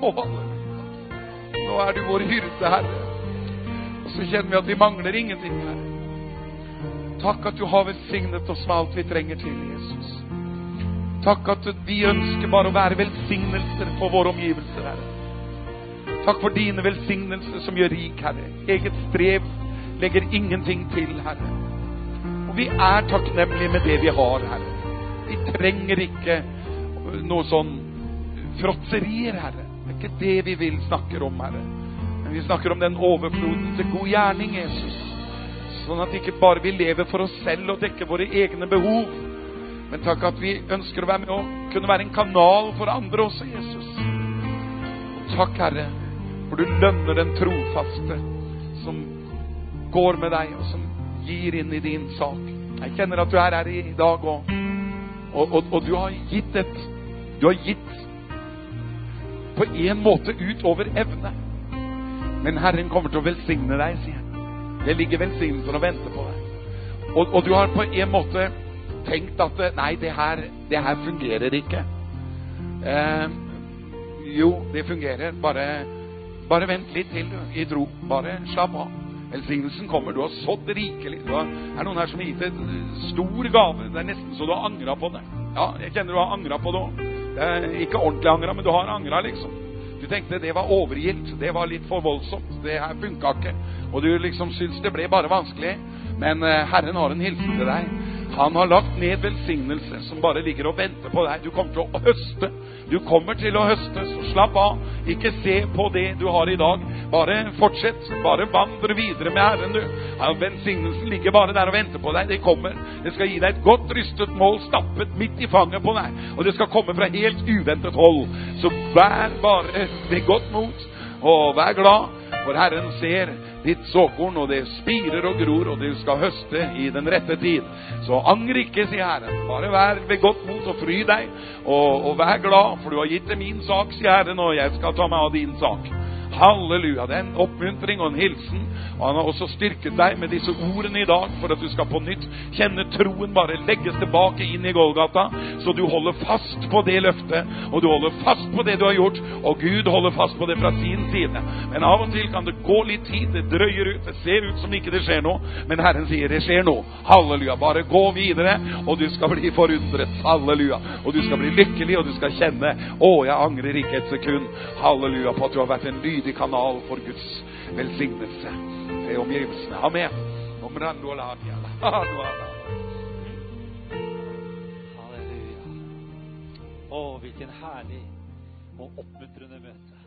Nå er du vår hyrde, Herre. Og så kjenner vi at vi mangler ingenting, Herre. Takk at du har velsignet oss med alt vi trenger til, Jesus. Takk at vi ønsker bare å være velsignelser for våre omgivelser, Herre. Takk for dine velsignelser som gjør rik, Herre. Eget strev legger ingenting til, Herre. Og vi er takknemlige med det vi har, Herre. Vi trenger ikke noe sånn fråtserier, Herre. Det er ikke det vi vil snakke om, Herre. Men vi snakker om den overfloden til god gjerning, Jesus. Sånn at ikke bare vi lever for oss selv og dekker våre egne behov, men takk at vi ønsker å være med og kunne være en kanal for andre også, Jesus. Og takk, Herre, for du lønner den trofaste som går med deg og som gir inn i din sak. Jeg kjenner at du er her i dag og du har gitt på en måte ut over evne. Men Herren kommer til å velsigne deg, sier han. Det ligger velsignelser og venter på deg. Og du har på en måte tenkt at nei, det her fungerer ikke. Jo, det fungerer. Bare vent litt til i tro. Bare slapp av. Velsignelsen kommer. Du har sådd rikelig. Er noen her som har gitt et stor gave. Det er nesten så du har angret på det. Ja, jeg kjenner du har angret på det også. Det er ikke ordentlig angret, men du har angret liksom. Du tenkte det var overgilt. Det var litt for voldsomt. Det her funket ikke. Og du liksom synes det ble bare vanskelig. Men Herren har en hilsen til deg. Han har lagt ned velsignelse som bare ligger og venter på deg. Du kommer til å høste. Du kommer til å høste, så slapp av. Ikke se på det du har i dag. Bare fortsett. Bare vandre videre med Herren, du. Ja, velsignelsen ligger bare der og venter på deg. Det kommer. Det skal gi deg et godt rystet mål stappet midt i fanget på deg. Og det skal komme fra helt uventet hold. Så vær bare ved godt mot, og vær glad, for Herren ser ditt såkorn, og det spirer og gror, og du skal høste i den rette tid. Så angre ikke, sier Herren. Bare vær ved godt mot og fry deg, og vær glad, for du har gitt det min sak, sier Herren, og jeg skal ta meg av din sak. Halleluja, det er en oppmuntring og en hilsen, og han har også styrket deg med disse ordene i dag, for at du skal på nytt kjenne troen bare legges tilbake inn i Golgata, så du holder fast på det løftet, og du holder fast på det du har gjort, og Gud holder fast på det fra sin side. Men av og til kan det gå litt tid, det drøyer ut, det ser ut som ikke det skjer noe, men Herren sier det skjer noe. Halleluja, bare gå videre, og du skal bli forundret. Halleluja, og du skal bli lykkelig, og du skal kjenne, jeg angrer ikke et sekund. Halleluja, på at du har vært en lydig kanal for Guds velsignelse i omgivelsene. Amen. Halleluja. Hvilken herlig og oppmuntrende møte.